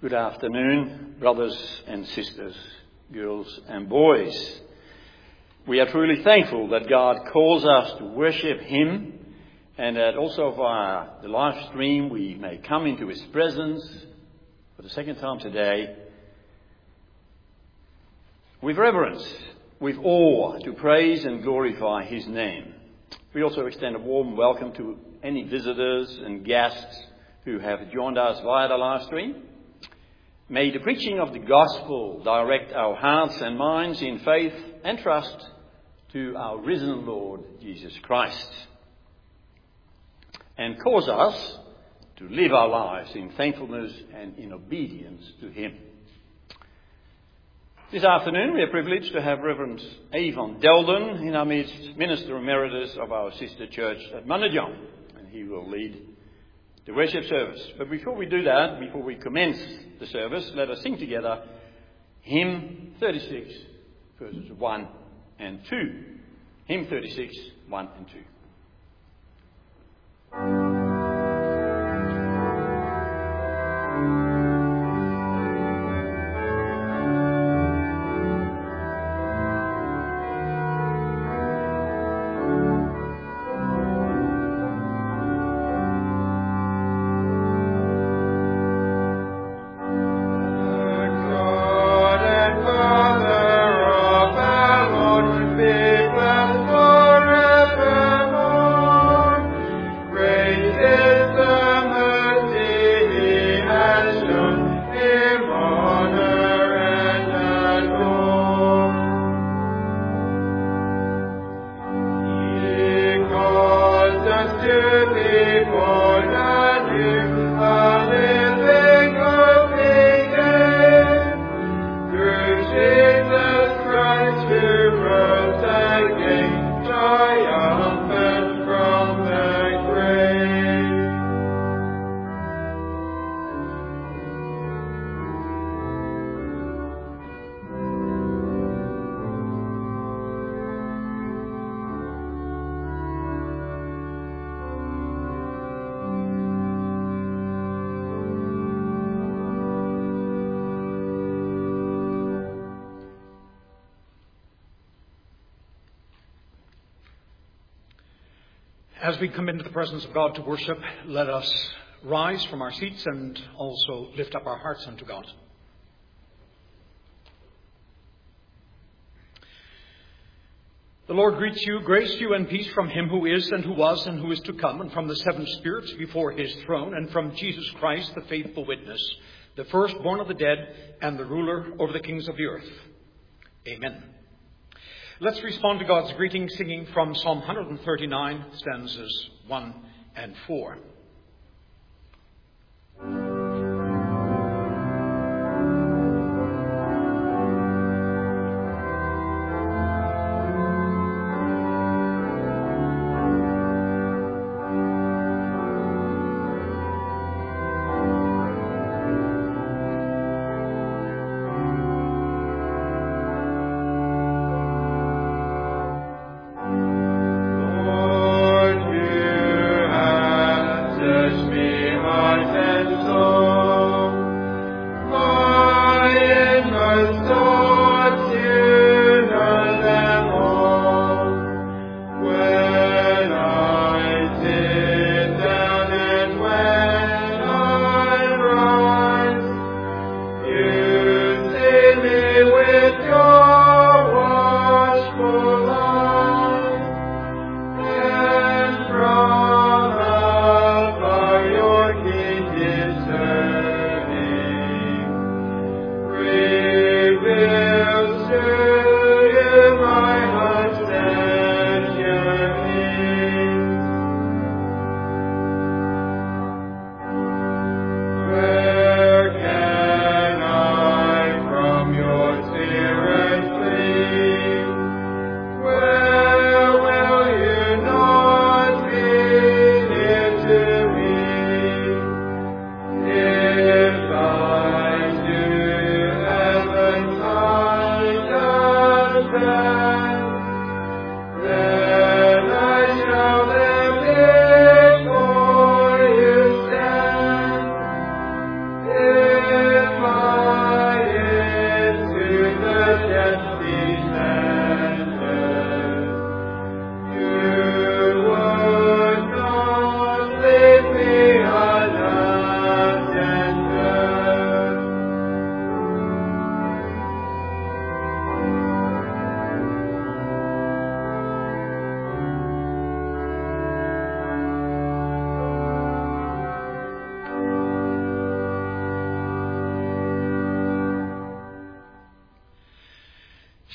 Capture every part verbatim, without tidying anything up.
Good afternoon, brothers and sisters, girls and boys. We are truly thankful that God calls us to worship Him, and that also via the live stream we may come into His presence for the second time today with reverence, with awe, to praise and glorify His name. We also extend a warm welcome to any visitors and guests who have joined us via the live stream. May the preaching of the gospel direct our hearts and minds in faith and trust to our risen Lord Jesus Christ, and cause us to live our lives in thankfulness and in obedience to Him. This afternoon we are privileged to have Reverend Avon Delden in our midst, Minister Emeritus of our sister church at Manajong, and he will lead the worship service. But before we do that, before we commence the service, let us sing together hymn thirty-six, verses one and two. Hymn thirty-six, one and two. As we come into the presence of God to worship, let us rise from our seats and also lift up our hearts unto God. The Lord greets you, grace to you and peace from Him who is and who was and who is to come, and from the seven spirits before His throne, and from Jesus Christ, the faithful witness, the firstborn of the dead and the ruler over the kings of the earth. Amen. Let's respond to God's greeting singing from Psalm one thirty-nine, stanzas one and four. Lord, you have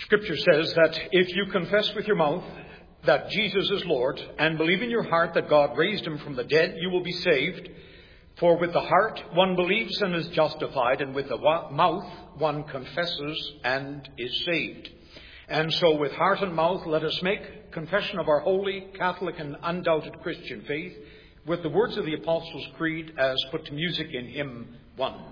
Scripture says that if you confess with your mouth that Jesus is Lord and believe in your heart that God raised him from the dead, you will be saved. For with the heart one believes and is justified, and with the mouth one confesses and is saved. And so with heart and mouth let us make confession of our holy, Catholic and undoubted Christian faith with the words of the Apostles' Creed as put to music in hymn one.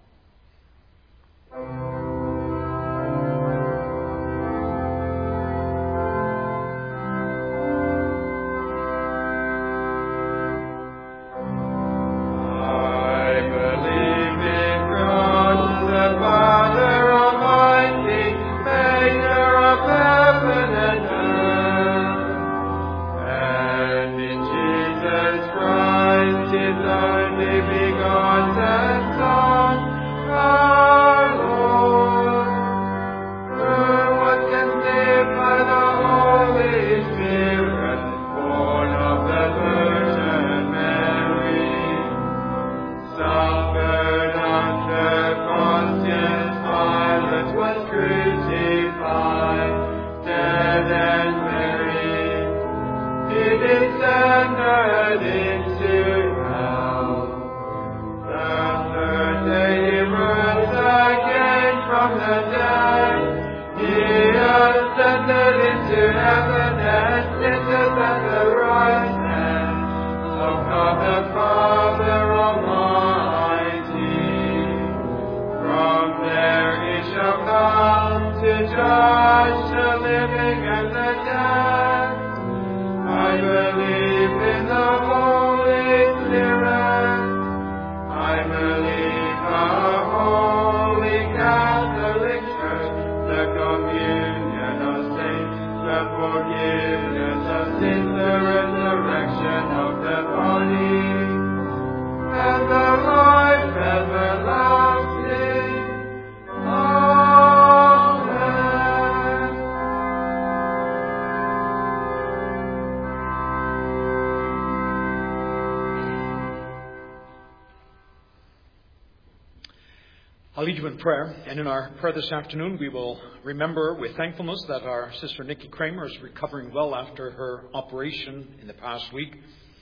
I'll lead you in prayer, and in our prayer this afternoon we will remember with thankfulness that our sister Nikki Kramer is recovering well after her operation in the past week.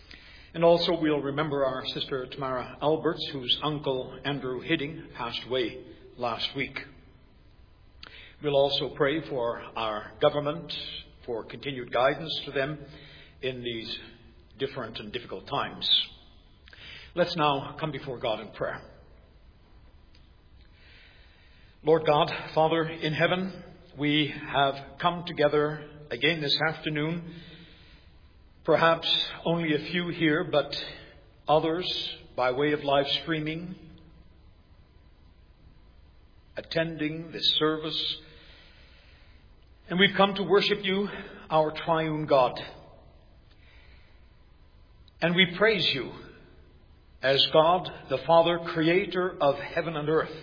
And also we'll remember our sister Tamara Alberts, whose uncle Andrew Hidding passed away last week. We'll also pray for our government, for continued guidance to them in these different and difficult times. Let's now come before God in prayer. Lord God, Father in heaven, we have come together again this afternoon. Perhaps only a few here, but others by way of live streaming, attending this service. And we've come to worship you, our triune God. And we praise you as God, the Father, creator of heaven and earth.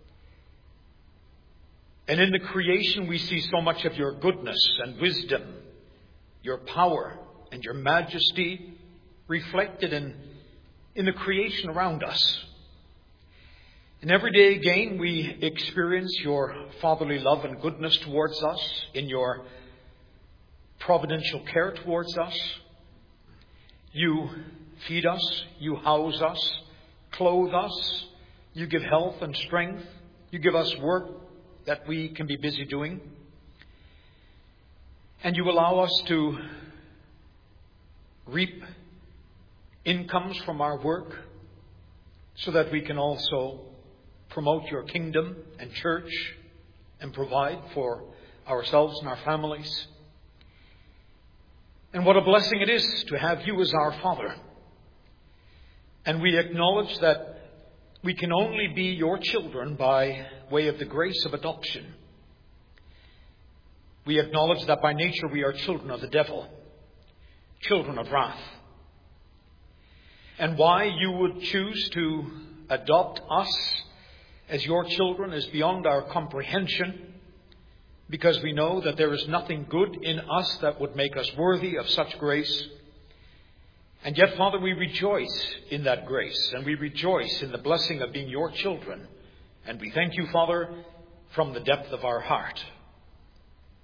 And in the creation we see so much of your goodness and wisdom, your power and your majesty reflected in, in the creation around us. And every day again we experience your fatherly love and goodness towards us, in your providential care towards us. You feed us, you house us, clothe us, you give health and strength, you give us work that we can be busy doing. And you allow us to reap incomes from our work so that we can also promote your kingdom and church and provide for ourselves and our families. And what a blessing it is to have you as our Father. And we acknowledge that we can only be your children by way of the grace of adoption. We acknowledge that by nature we are children of the devil, children of wrath. And why you would choose to adopt us as your children is beyond our comprehension, because we know that there is nothing good in us that would make us worthy of such grace. And yet, Father, we rejoice in that grace, and we rejoice in the blessing of being your children. And we thank you, Father, from the depth of our heart.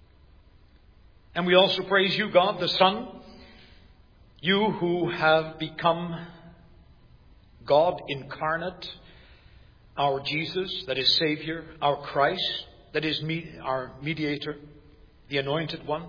And we also praise you, God the Son, you who have become God incarnate, our Jesus, that is Savior, our Christ, that is me- our mediator, the Anointed One.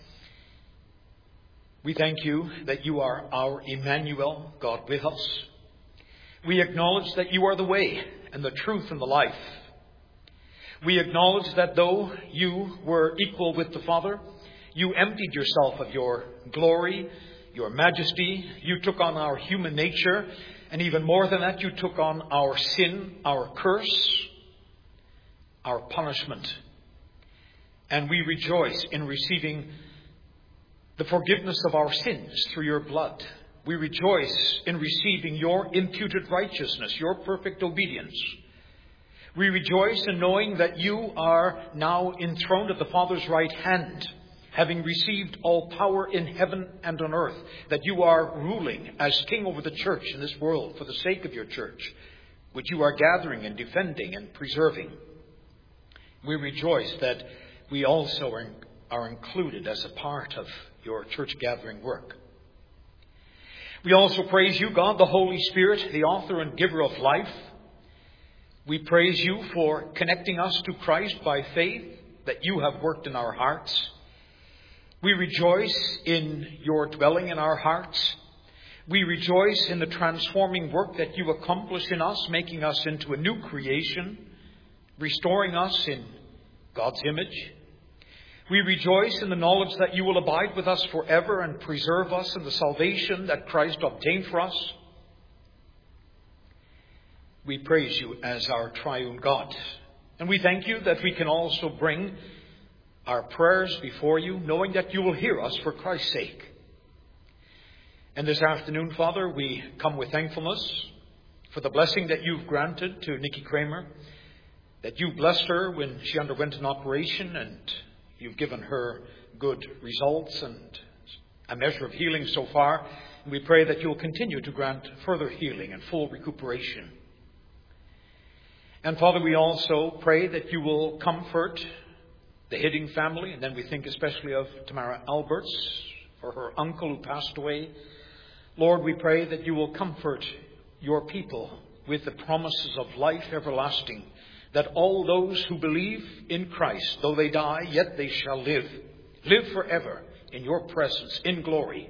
We thank you that you are our Emmanuel, God with us. We acknowledge that you are the way and the truth and the life. We acknowledge that though you were equal with the Father, you emptied yourself of your glory, your majesty. You took on our human nature. And even more than that, you took on our sin, our curse, our punishment. And we rejoice in receiving the forgiveness of our sins through your blood. We rejoice in receiving your imputed righteousness, your perfect obedience. We rejoice in knowing that you are now enthroned at the Father's right hand, having received all power in heaven and on earth, that you are ruling as king over the church in this world for the sake of your church, which you are gathering and defending and preserving. We rejoice that we also are, are included as a part of your church gathering work. We also praise you, God, the Holy Spirit, the author and giver of life. We praise you for connecting us to Christ by faith that you have worked in our hearts. We rejoice in your dwelling in our hearts. We rejoice in the transforming work that you accomplish in us, making us into a new creation, restoring us in God's image. We rejoice in the knowledge that you will abide with us forever and preserve us in the salvation that Christ obtained for us. We praise you as our triune God. And we thank you that we can also bring our prayers before you, knowing that you will hear us for Christ's sake. And this afternoon, Father, we come with thankfulness for the blessing that you've granted to Nikki Kramer, that you blessed her when she underwent an operation, and you've given her good results and a measure of healing so far. And we pray that you'll continue to grant further healing and full recuperation. And Father, we also pray that you will comfort the Hidding family, and then we think especially of Tamara Alberts, for her uncle who passed away. Lord, we pray that you will comfort your people with the promises of life everlasting, that all those who believe in Christ, though they die, yet they shall live, live forever in your presence, in glory.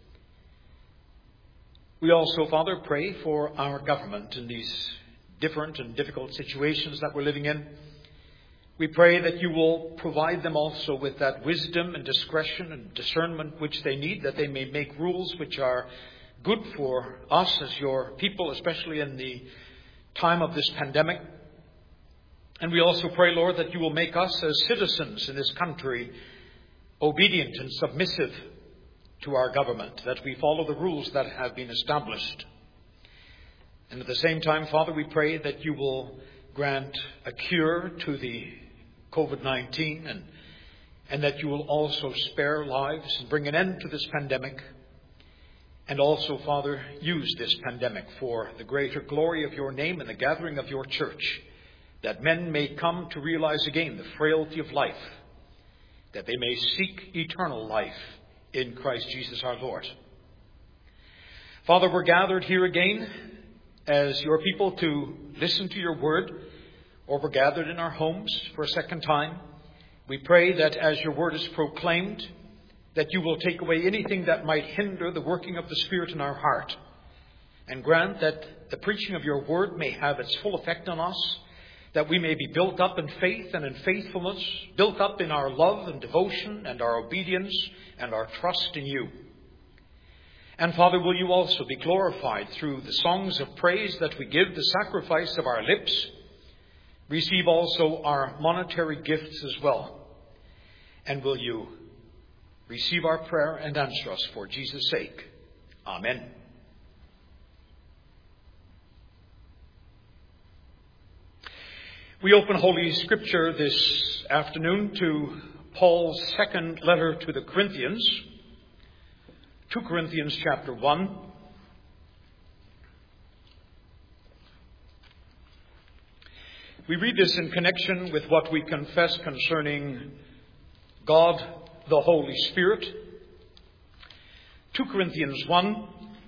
We also, Father, pray for our government in these different and difficult situations that we're living in. We pray that you will provide them also with that wisdom and discretion and discernment which they need, that they may make rules which are good for us as your people, especially in the time of this pandemic. And we also pray, Lord, that you will make us as citizens in this country obedient and submissive to our government, that we follow the rules that have been established. And at the same time, Father, we pray that you will grant a cure to the covid nineteen, and, and that you will also spare lives and bring an end to this pandemic. And also, Father, use this pandemic for the greater glory of your name and the gathering of your church, that men may come to realize again the frailty of life, that they may seek eternal life in Christ Jesus our Lord. Father, we're gathered here again as your people to listen to your word, or we're gathered in our homes for a second time. We pray that as your word is proclaimed, that you will take away anything that might hinder the working of the Spirit in our heart, and grant that the preaching of your word may have its full effect on us, that we may be built up in faith and in faithfulness, built up in our love and devotion and our obedience and our trust in you. And Father, will you also be glorified through the songs of praise that we give, the sacrifice of our lips. Receive also our monetary gifts as well. And will you receive our prayer and answer us for Jesus' sake. Amen. We open Holy Scripture this afternoon to Paul's second letter to the Corinthians, Second Corinthians chapter one. We read this in connection with what we confess concerning God the Holy Spirit. Second Corinthians one.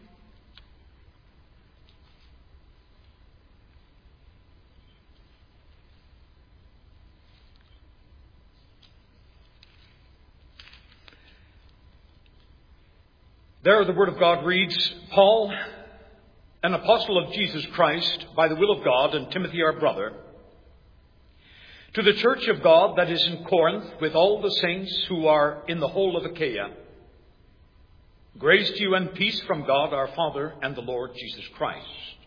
There the Word of God reads, Paul, an apostle of Jesus Christ, by the will of God, and Timothy our brother, to the church of God that is in Corinth, with all the saints who are in the whole of Achaia, grace to you and peace from God our Father and the Lord Jesus Christ.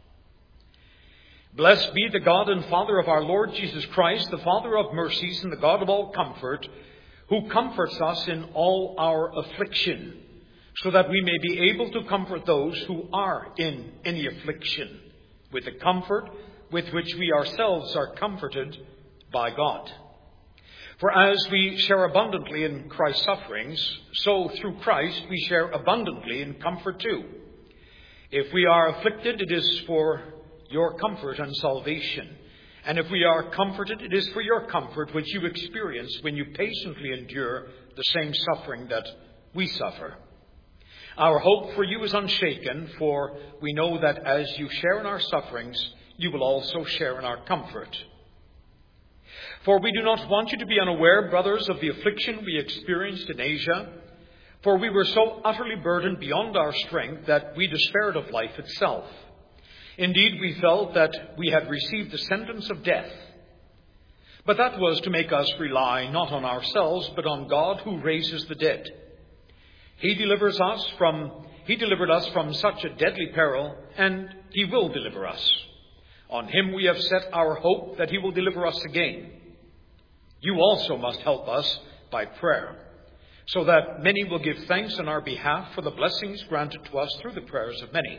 Blessed be the God and Father of our Lord Jesus Christ, the Father of mercies and the God of all comfort, who comforts us in all our affliction, so that we may be able to comfort those who are in any affliction, with the comfort with which we ourselves are comforted by God. For as we share abundantly in Christ's sufferings, so through Christ we share abundantly in comfort too. If we are afflicted, it is for your comfort and salvation. And if we are comforted, it is for your comfort, which you experience when you patiently endure the same suffering that we suffer. Our hope for you is unshaken, for we know that as you share in our sufferings, you will also share in our comfort. For we do not want you to be unaware, brothers, of the affliction we experienced in Asia, for we were so utterly burdened beyond our strength that we despaired of life itself. Indeed, we felt that we had received the sentence of death. But that was to make us rely not on ourselves, but on God who raises the dead. He delivers us from, he delivered us from such a deadly peril, and he will deliver us. On him we have set our hope that he will deliver us again. You also must help us by prayer, so that many will give thanks on our behalf for the blessings granted to us through the prayers of many.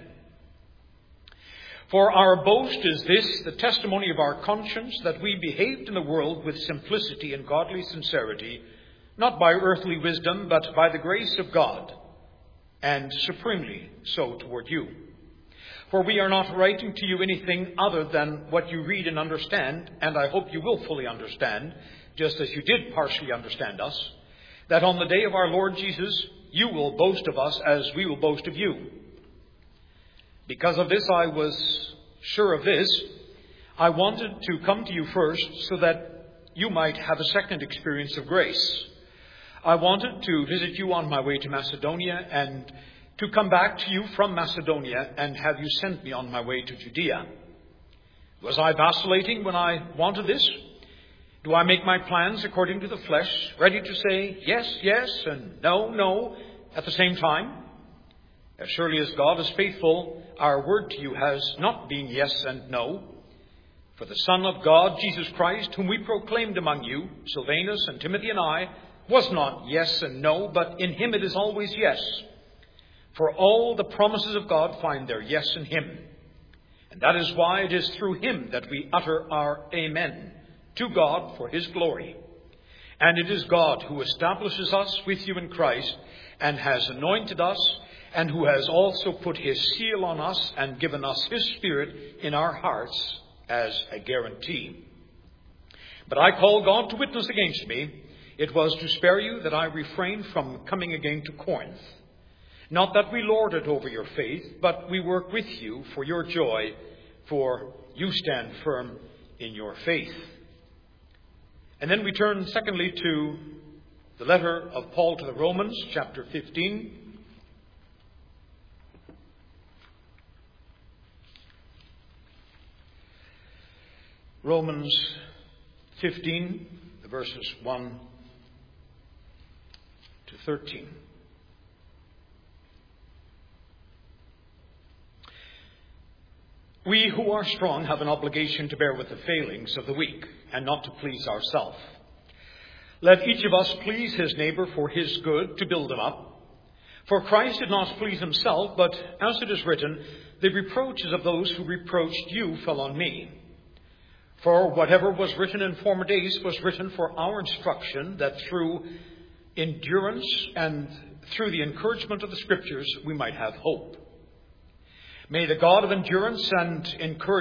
For our boast is this, the testimony of our conscience, that we behaved in the world with simplicity and godly sincerity, not by earthly wisdom, but by the grace of God, and supremely so toward you. For we are not writing to you anything other than what you read and understand, and I hope you will fully understand, just as you did partially understand us, that on the day of our Lord Jesus, you will boast of us as we will boast of you. Because of this, I was sure of this. I wanted to come to you first so that you might have a second experience of grace. I wanted to visit you on my way to Macedonia and to come back to you from Macedonia and have you sent me on my way to Judea. Was I vacillating when I wanted this? Do I make my plans according to the flesh, ready to say yes, yes, and no, no at the same time? As surely as God is faithful, our word to you has not been yes and no. For the Son of God, Jesus Christ, whom we proclaimed among you, Silvanus and Timothy and I, was not yes and no, but in him it is always yes. For all the promises of God find their yes in him. And that is why it is through him that we utter our amen to God for his glory. And it is God who establishes us with you in Christ and has anointed us, and who has also put his seal on us and given us his Spirit in our hearts as a guarantee. But I call God to witness against me. It was to spare you that I refrained from coming again to Corinth. Not that we lord it over your faith, but we work with you for your joy, for you stand firm in your faith. And then we turn secondly to the letter of Paul to the Romans, chapter fifteen. Romans fifteen, the verses one to thirteen. We who are strong have an obligation to bear with the failings of the weak and not to please ourselves. Let each of us please his neighbor for his good, to build him up. For Christ did not please himself, but as it is written, the reproaches of those who reproached you fell on me. For whatever was written in former days was written for our instruction, that through endurance and through the encouragement of the Scriptures we might have hope. May the God of endurance and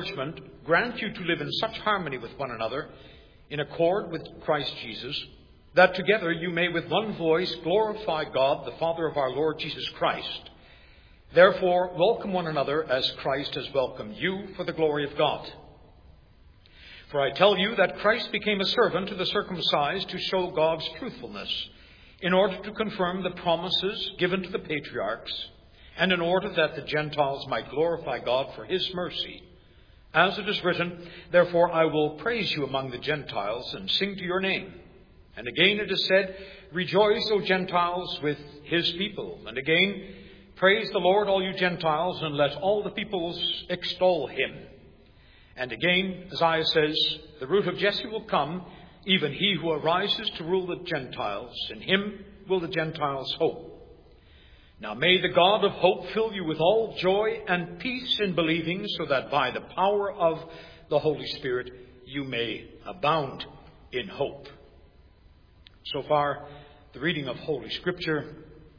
encouragement grant you to live in such harmony with one another, in accord with Christ Jesus, that together you may with one voice glorify God, the Father of our Lord Jesus Christ. Therefore, welcome one another as Christ has welcomed you for the glory of God. For I tell you that Christ became a servant to the circumcised to show God's truthfulness, in order to confirm the promises given to the patriarchs, and in order that the Gentiles might glorify God for his mercy. As it is written, therefore I will praise you among the Gentiles and sing to your name. And again it is said, rejoice, O Gentiles, with his people. And again, praise the Lord, all you Gentiles, and let all the peoples extol him. And again, Isaiah says, the root of Jesse will come, even he who arises to rule the Gentiles. In him will the Gentiles hope. Now may the God of hope fill you with all joy and peace in believing, so that by the power of the Holy Spirit you may abound in hope. So far, the reading of Holy Scripture.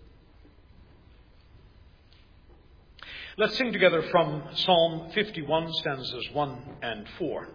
Let's sing together from Psalm fifty-one, stanzas one and four.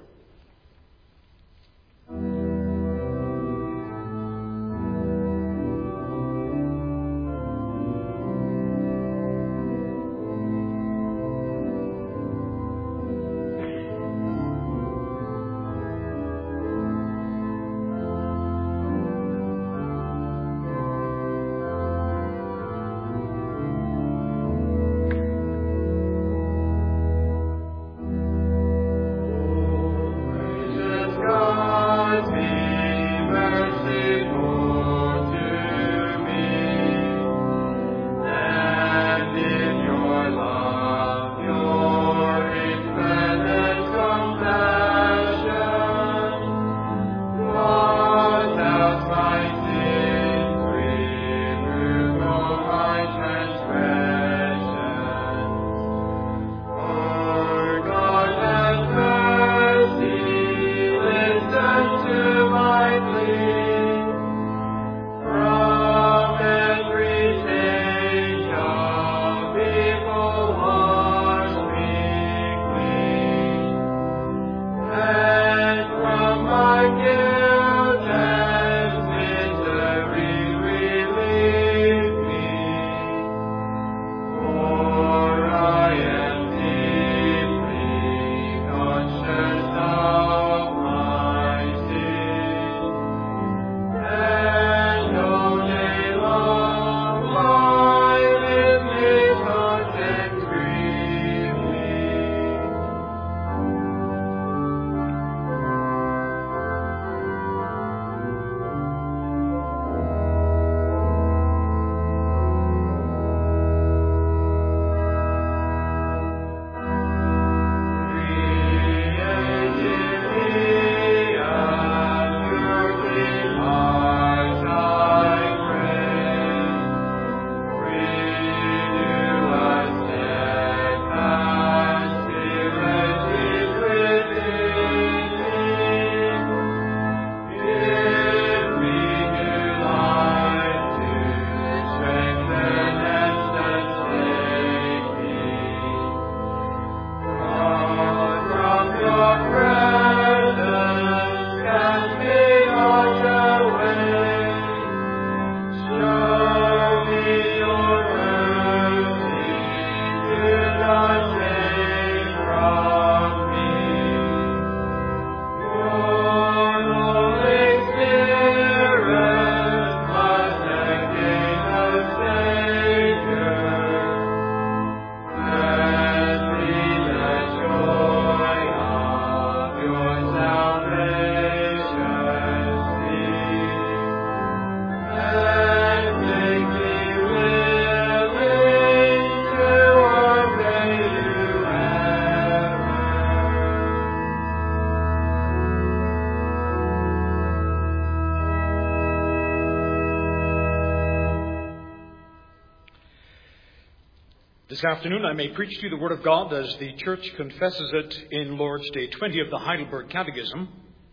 This afternoon I may preach to you the Word of God as the Church confesses it in Lord's Day twenty of the Heidelberg Catechism.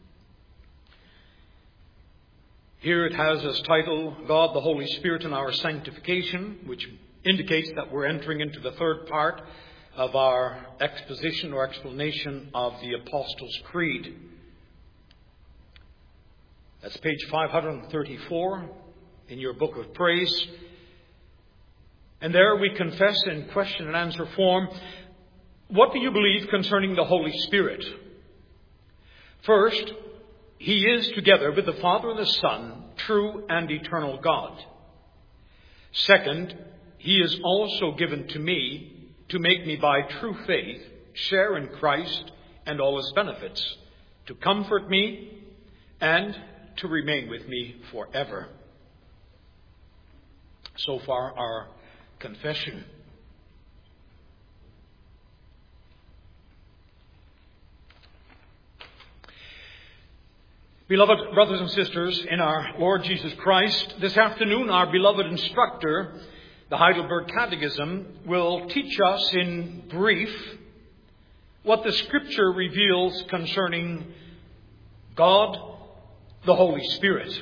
Here it has as title, God the Holy Spirit in Our Sanctification, which indicates that we're entering into the third part of our exposition or explanation of the Apostles' Creed. That's page five thirty-four in your book of praise. And there we confess in question and answer form, what do you believe concerning the Holy Spirit? First, He is, together with the Father and the Son, true and eternal God. Second, He is also given to me to make me by true faith share in Christ and all His benefits, to comfort me and to remain with me forever. So far, our confession. Beloved brothers and sisters in our Lord Jesus Christ, this afternoon our beloved instructor, the Heidelberg Catechism, will teach us in brief what the Scripture reveals concerning God, the Holy Spirit.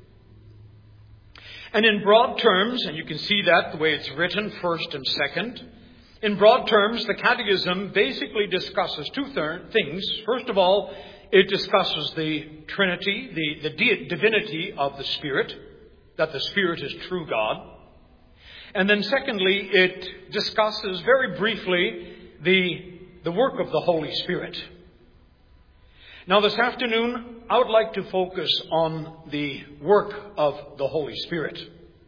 And in broad terms, and you can see that the way it's written, first and second, in broad terms, the Catechism basically discusses two th- things. First of all, it discusses the Trinity, the, the de- divinity of the Spirit, that the Spirit is true God. And then secondly, it discusses very briefly the, the work of the Holy Spirit. Now this afternoon, I would like to focus on the work of the Holy Spirit.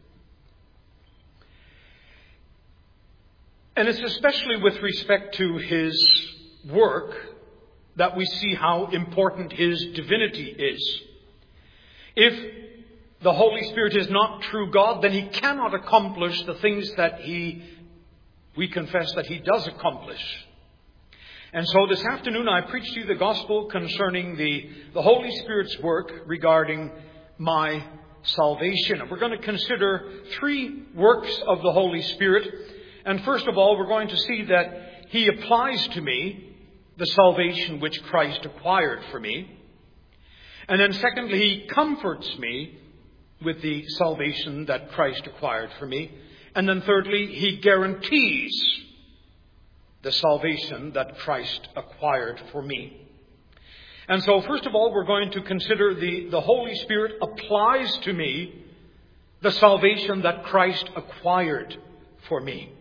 And it's especially with respect to His work that we see how important His divinity is. If the Holy Spirit is not true God, then He cannot accomplish the things that He, we confess that He does accomplish. And so this afternoon I preach to you the gospel concerning the, the Holy Spirit's work regarding my salvation. And we're going to consider three works of the Holy Spirit. And first of all, we're going to see that He applies to me the salvation which Christ acquired for me. And then secondly, He comforts me with the salvation that Christ acquired for me. And then thirdly, He guarantees the salvation that Christ acquired for me. And so, first of all, we're going to consider the, the Holy Spirit applies to me the salvation that Christ acquired for me.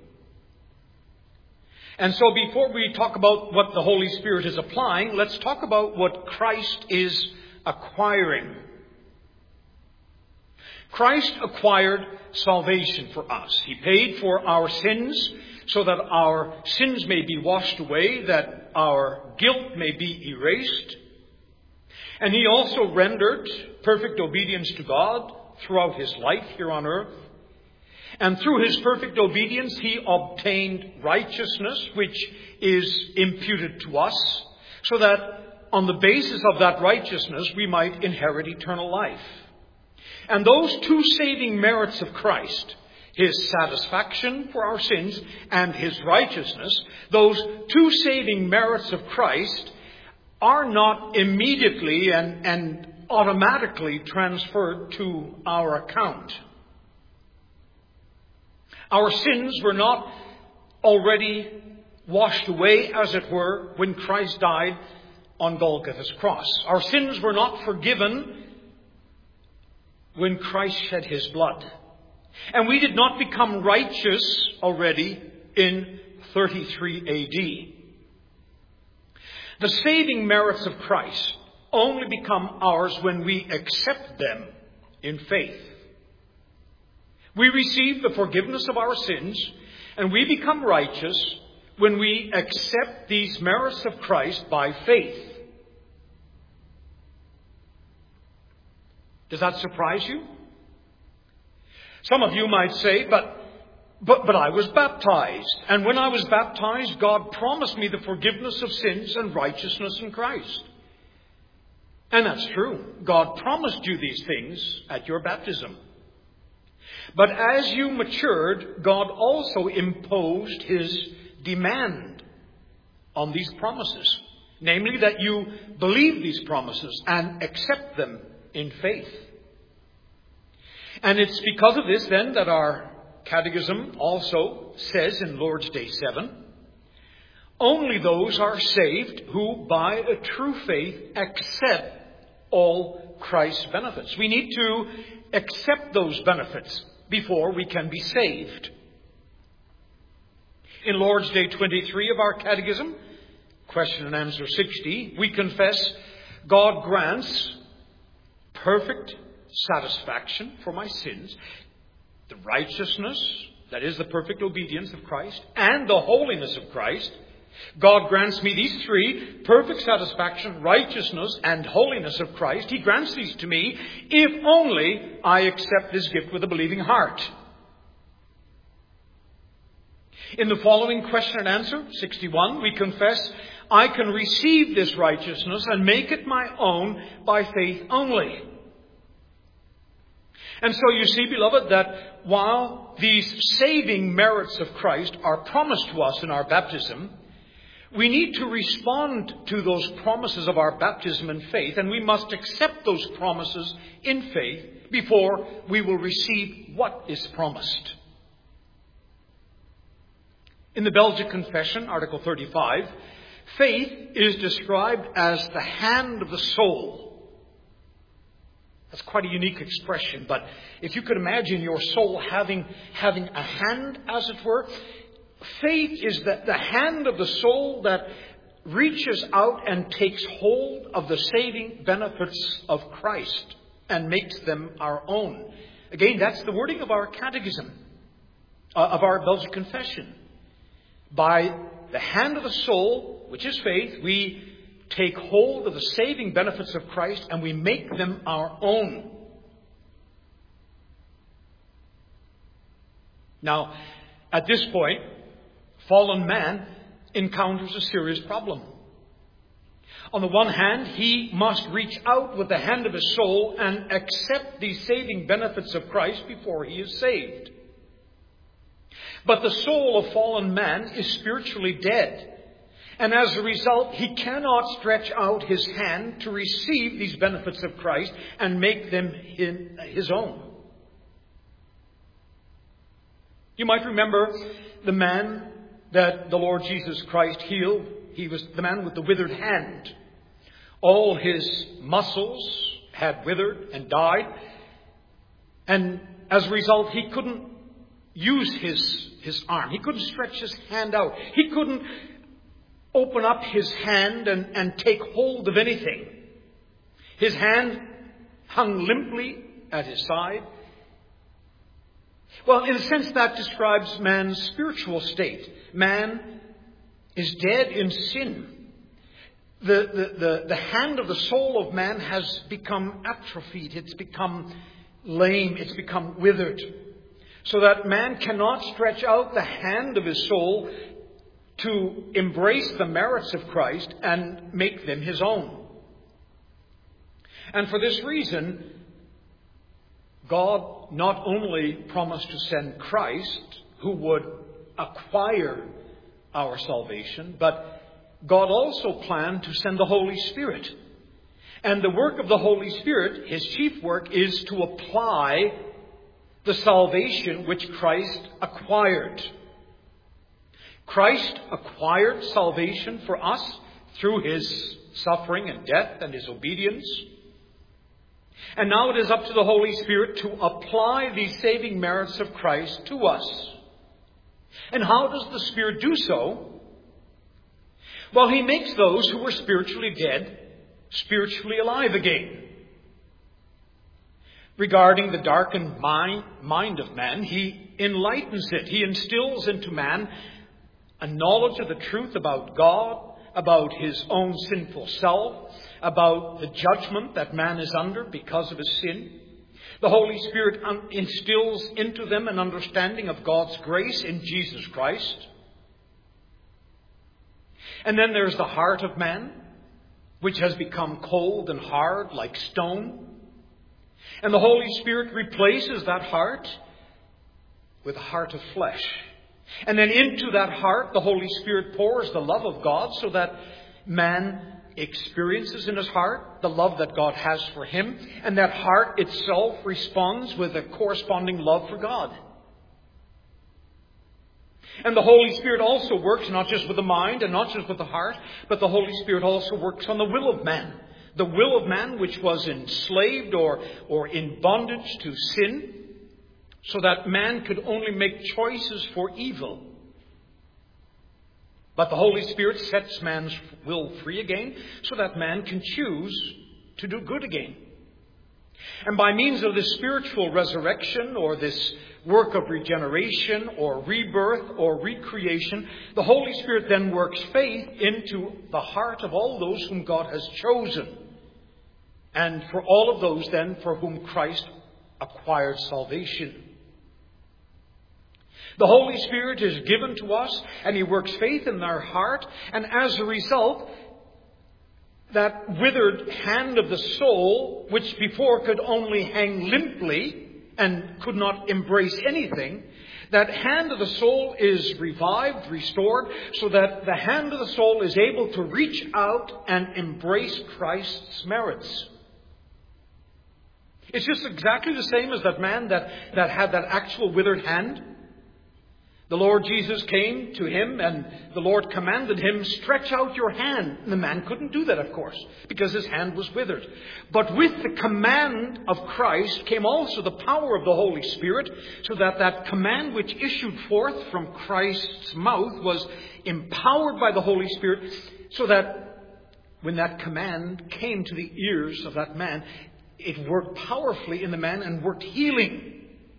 And so, before we talk about what the Holy Spirit is applying, let's talk about what Christ is acquiring. Christ acquired salvation for us. He paid for our sins so that our sins may be washed away, that our guilt may be erased. And He also rendered perfect obedience to God throughout His life here on earth. And through His perfect obedience, He obtained righteousness, which is imputed to us, so that on the basis of that righteousness, we might inherit eternal life. And those two saving merits of Christ, His satisfaction for our sins and His righteousness, those two saving merits of Christ are not immediately and, and automatically transferred to our account. Our sins were not already washed away, as it were, when Christ died on Golgotha's cross. Our sins were not forgiven when Christ shed His blood. And we did not become righteous already in thirty-three A D. The saving merits of Christ only become ours when we accept them in faith. We receive the forgiveness of our sins, and we become righteous when we accept these merits of Christ by faith. Does that surprise you? Some of you might say, but, but, but I was baptized. And when I was baptized, God promised me the forgiveness of sins and righteousness in Christ. And that's true. God promised you these things at your baptism. But as you matured, God also imposed His demand on these promises. Namely, that you believe these promises and accept them in faith. And it's because of this then that our catechism also says in Lord's Day seven, only those are saved who by a true faith accept all Christ's benefits. We need to accept those benefits before we can be saved. In Lord's Day twenty-three of our Catechism, question and answer sixty, we confess God grants perfect satisfaction for my sins, the righteousness, that is the perfect obedience of Christ, and the holiness of Christ. God grants me these three, perfect satisfaction, righteousness, and holiness of Christ. He grants these to me if only I accept this gift with a believing heart. In the following question and answer, sixty-one, we confess I can receive this righteousness and make it my own by faith only. And so you see, beloved, that while these saving merits of Christ are promised to us in our baptism, we need to respond to those promises of our baptism in faith, and we must accept those promises in faith before we will receive what is promised. In the Belgic Confession, Article thirty-five, faith is described as the hand of the soul. That's quite a unique expression, but if you could imagine your soul having, having a hand, as it were, faith is the, the hand of the soul that reaches out and takes hold of the saving benefits of Christ and makes them our own. Again, that's the wording of our catechism, uh, of our Belgic Confession. By the hand of the soul, which is faith, we take hold of the saving benefits of Christ and we make them our own. Now, at this point, fallen man encounters a serious problem. On the one hand, he must reach out with the hand of his soul and accept the saving benefits of Christ before he is saved. But the soul of fallen man is spiritually dead. And as a result, he cannot stretch out his hand to receive these benefits of Christ and make them his own. You might remember the man that the Lord Jesus Christ healed. He was the man with the withered hand. All his muscles had withered and died. And as a result, he couldn't use his, his arm. He couldn't stretch his hand out. He couldn't open up his hand and, and take hold of anything. His hand hung limply at his side. Well, in a sense, that describes man's spiritual state. Man is dead in sin. The, the, the, the hand of the soul of man has become atrophied. It's become lame. It's become withered. So that man cannot stretch out the hand of his soul to embrace the merits of Christ and make them his own. And for this reason, God not only promised to send Christ, who would acquire our salvation, but God also planned to send the Holy Spirit. And the work of the Holy Spirit, his chief work, is to apply the salvation which Christ acquired. Christ acquired salvation for us through his suffering and death and his obedience. And now it is up to the Holy Spirit to apply these saving merits of Christ to us. And how does the Spirit do so? Well, he makes those who were spiritually dead spiritually alive again. Regarding the darkened mind, mind of man, he enlightens it. He instills into man a knowledge of the truth about God, about his own sinful self, about the judgment that man is under because of his sin. The Holy Spirit instills into them an understanding of God's grace in Jesus Christ. And then there's the heart of man, which has become cold and hard like stone. And the Holy Spirit replaces that heart with a heart of flesh. And then into that heart, the Holy Spirit pours the love of God so that man experiences in his heart the love that God has for him. And that heart itself responds with a corresponding love for God. And the Holy Spirit also works not just with the mind and not just with the heart, but the Holy Spirit also works on the will of man the will of man which was enslaved or, or in bondage to sin, so that man could only make choices for evil. But the Holy Spirit sets man's will free again, so that man can choose to do good again. And by means of this spiritual resurrection, or this work of regeneration or rebirth or recreation, the Holy Spirit then works faith into the heart of all those whom God has chosen. And for all of those then for whom Christ acquired salvation. The Holy Spirit is given to us, and He works faith in our heart, and as a result, that withered hand of the soul, which before could only hang limply and could not embrace anything, that hand of the soul is revived, restored, so that the hand of the soul is able to reach out and embrace Christ's merits. It's just exactly the same as that man that, that had that actual withered hand. The Lord Jesus came to him, and the Lord commanded him, stretch out your hand. And the man couldn't do that, of course, because his hand was withered. But with the command of Christ came also the power of the Holy Spirit, so that that command which issued forth from Christ's mouth was empowered by the Holy Spirit, so that when that command came to the ears of that man, it worked powerfully in the man and worked healing.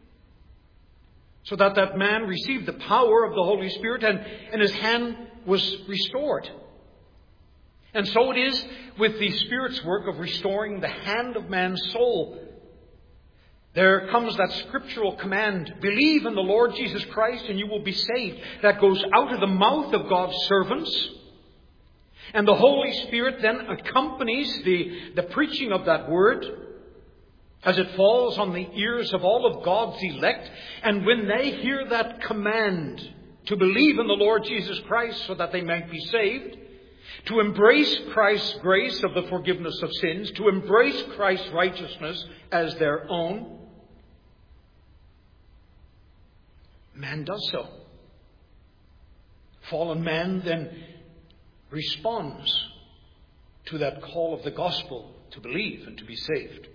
So that that man received the power of the Holy Spirit, and, and his hand was restored. And so it is with the Spirit's work of restoring the hand of man's soul. There comes that scriptural command, believe in the Lord Jesus Christ and you will be saved. That goes out of the mouth of God's servants. And the Holy Spirit then accompanies the, the preaching of that word as it falls on the ears of all of God's elect. And when they hear that command to believe in the Lord Jesus Christ so that they might be saved, to embrace Christ's grace of the forgiveness of sins, to embrace Christ's righteousness as their own, man does so. Fallen man then responds to that call of the gospel to believe and to be saved.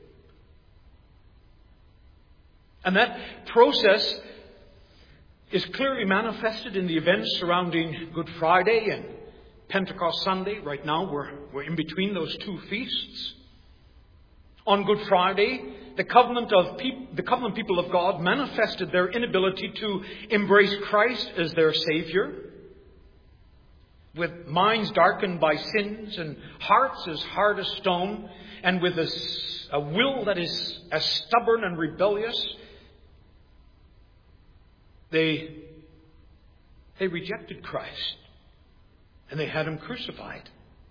And that process is clearly manifested in the events surrounding Good Friday and Pentecost Sunday. Right now we're, we're in between those two feasts. On Good Friday, the covenant of peop- the covenant people of God manifested their inability to embrace Christ as their Savior. With minds darkened by sins and hearts as hard as stone, and with a, a will that is as stubborn and rebellious, They, they rejected Christ, and they had Him crucified.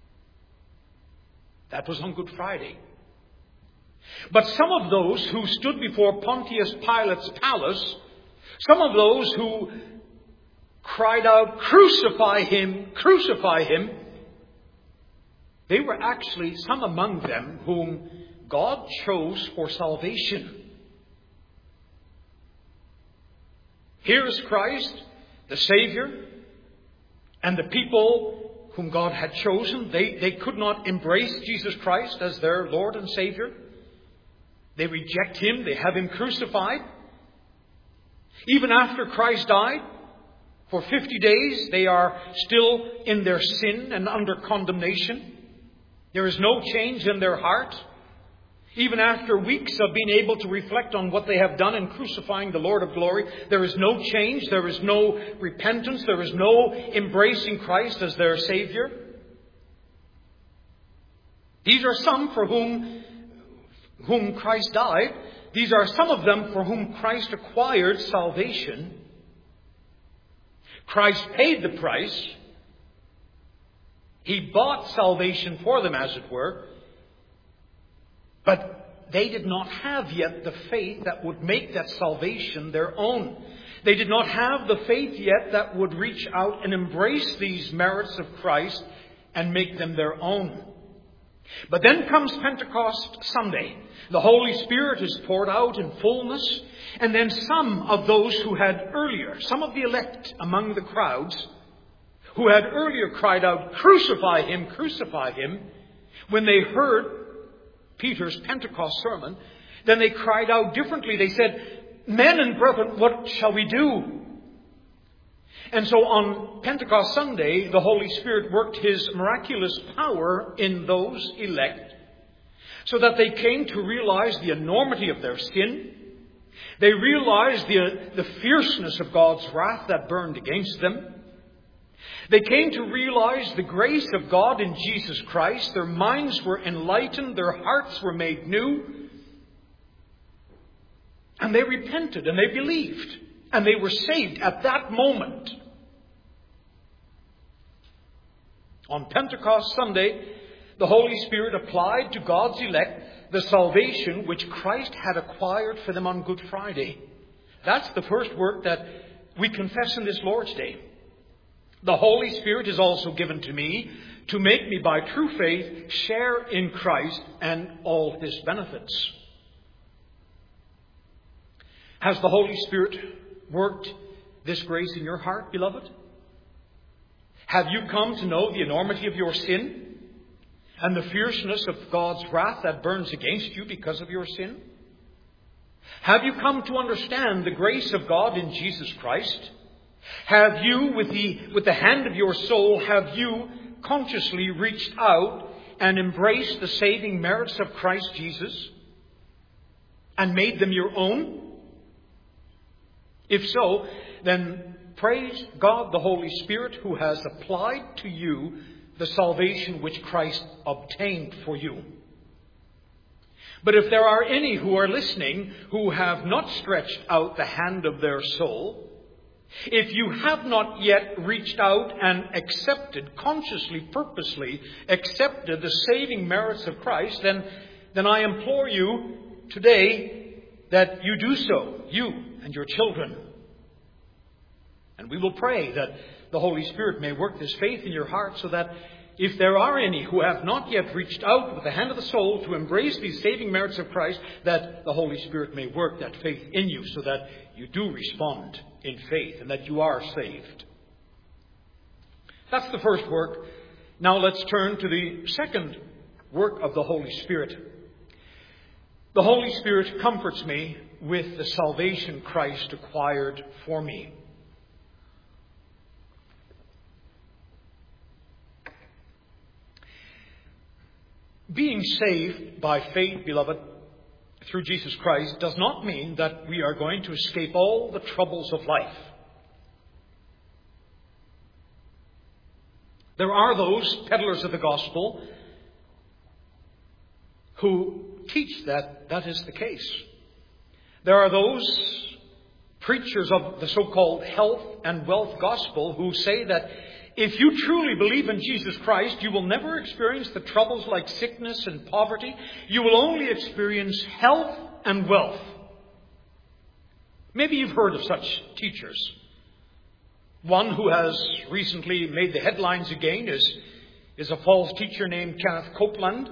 That was on Good Friday. But some of those who stood before Pontius Pilate's palace, some of those who cried out, crucify Him, crucify Him, they were actually some among them whom God chose for salvation. Here is Christ, the Savior, and the people whom God had chosen, they, they could not embrace Jesus Christ as their Lord and Savior. They reject Him, they have Him crucified. Even after Christ died, for fifty days, they are still in their sin and under condemnation. There is no change in their heart. Even after weeks of being able to reflect on what they have done in crucifying the Lord of glory, there is no change, there is no repentance, there is no embracing Christ as their Savior. These are some for whom, whom Christ died. These are some of them for whom Christ acquired salvation. Christ paid the price. He bought salvation for them, as it were. But they did not have yet the faith that would make that salvation their own. They did not have the faith yet that would reach out and embrace these merits of Christ and make them their own. But then comes Pentecost Sunday. The Holy Spirit is poured out in fullness. And then some of those who had earlier, some of the elect among the crowds, who had earlier cried out, crucify Him, crucify Him, when they heard Peter's Pentecost sermon, then they cried out differently. They said, "Men and brethren, what shall we do?" And so on Pentecost Sunday, the Holy Spirit worked His miraculous power in those elect so that they came to realize the enormity of their sin. They realized the, the fierceness of God's wrath that burned against them. They came to realize the grace of God in Jesus Christ. Their minds were enlightened. Their hearts were made new. And they repented and they believed. And they were saved at that moment. On Pentecost Sunday, the Holy Spirit applied to God's elect the salvation which Christ had acquired for them on Good Friday. That's the first work that we confess in this Lord's Day. The Holy Spirit is also given to me to make me by true faith share in Christ and all His benefits. Has the Holy Spirit worked this grace in your heart, beloved? Have you come to know the enormity of your sin and the fierceness of God's wrath that burns against you because of your sin? Have you come to understand the grace of God in Jesus Christ? Have you, with the, with the hand of your soul, have you consciously reached out and embraced the saving merits of Christ Jesus and made them your own? If so, then praise God the Holy Spirit who has applied to you the salvation which Christ obtained for you. But if there are any who are listening who have not stretched out the hand of their soul, if you have not yet reached out and accepted, consciously, purposely accepted the saving merits of Christ, then, then I implore you today that you do so, you and your children. And we will pray that the Holy Spirit may work this faith in your heart so that if there are any who have not yet reached out with the hand of the soul to embrace these saving merits of Christ, that the Holy Spirit may work that faith in you so that you do respond in faith and that you are saved. That's the first work. Now let's turn to the second work of the Holy Spirit. The Holy Spirit comforts me with the salvation Christ acquired for me. Being saved by faith, beloved, through Jesus Christ does not mean that we are going to escape all the troubles of life. There are those peddlers of the gospel who teach that that is the case. There are those preachers of the so-called health and wealth gospel who say that if you truly believe in Jesus Christ, you will never experience the troubles like sickness and poverty. You will only experience health and wealth. Maybe you've heard of such teachers. One who has recently made the headlines again is, is a false teacher named Kenneth Copeland.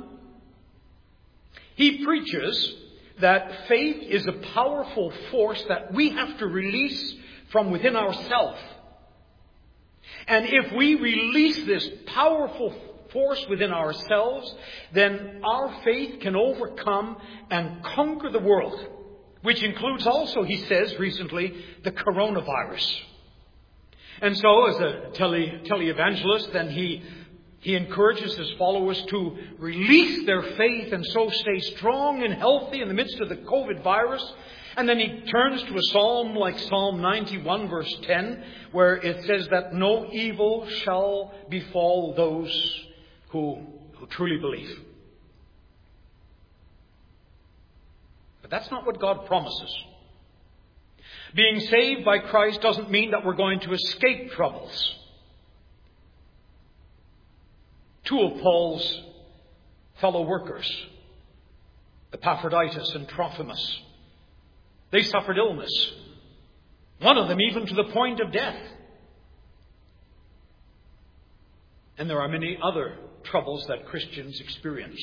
He preaches that faith is a powerful force that we have to release from within ourselves. And if we release this powerful force within ourselves, then our faith can overcome and conquer the world, which includes also, he says recently, the coronavirus. And so, as a tele, televangelist, then he, he encourages his followers to release their faith and so stay strong and healthy in the midst of the COVID virus. And then he turns to a psalm like Psalm ninety-one, verse ten, where it says that no evil shall befall those who, who truly believe. But that's not what God promises. Being saved by Christ doesn't mean that we're going to escape troubles. Two of Paul's fellow workers, Epaphroditus and Trophimus, they suffered illness. One of them even to the point of death. And there are many other troubles that Christians experience.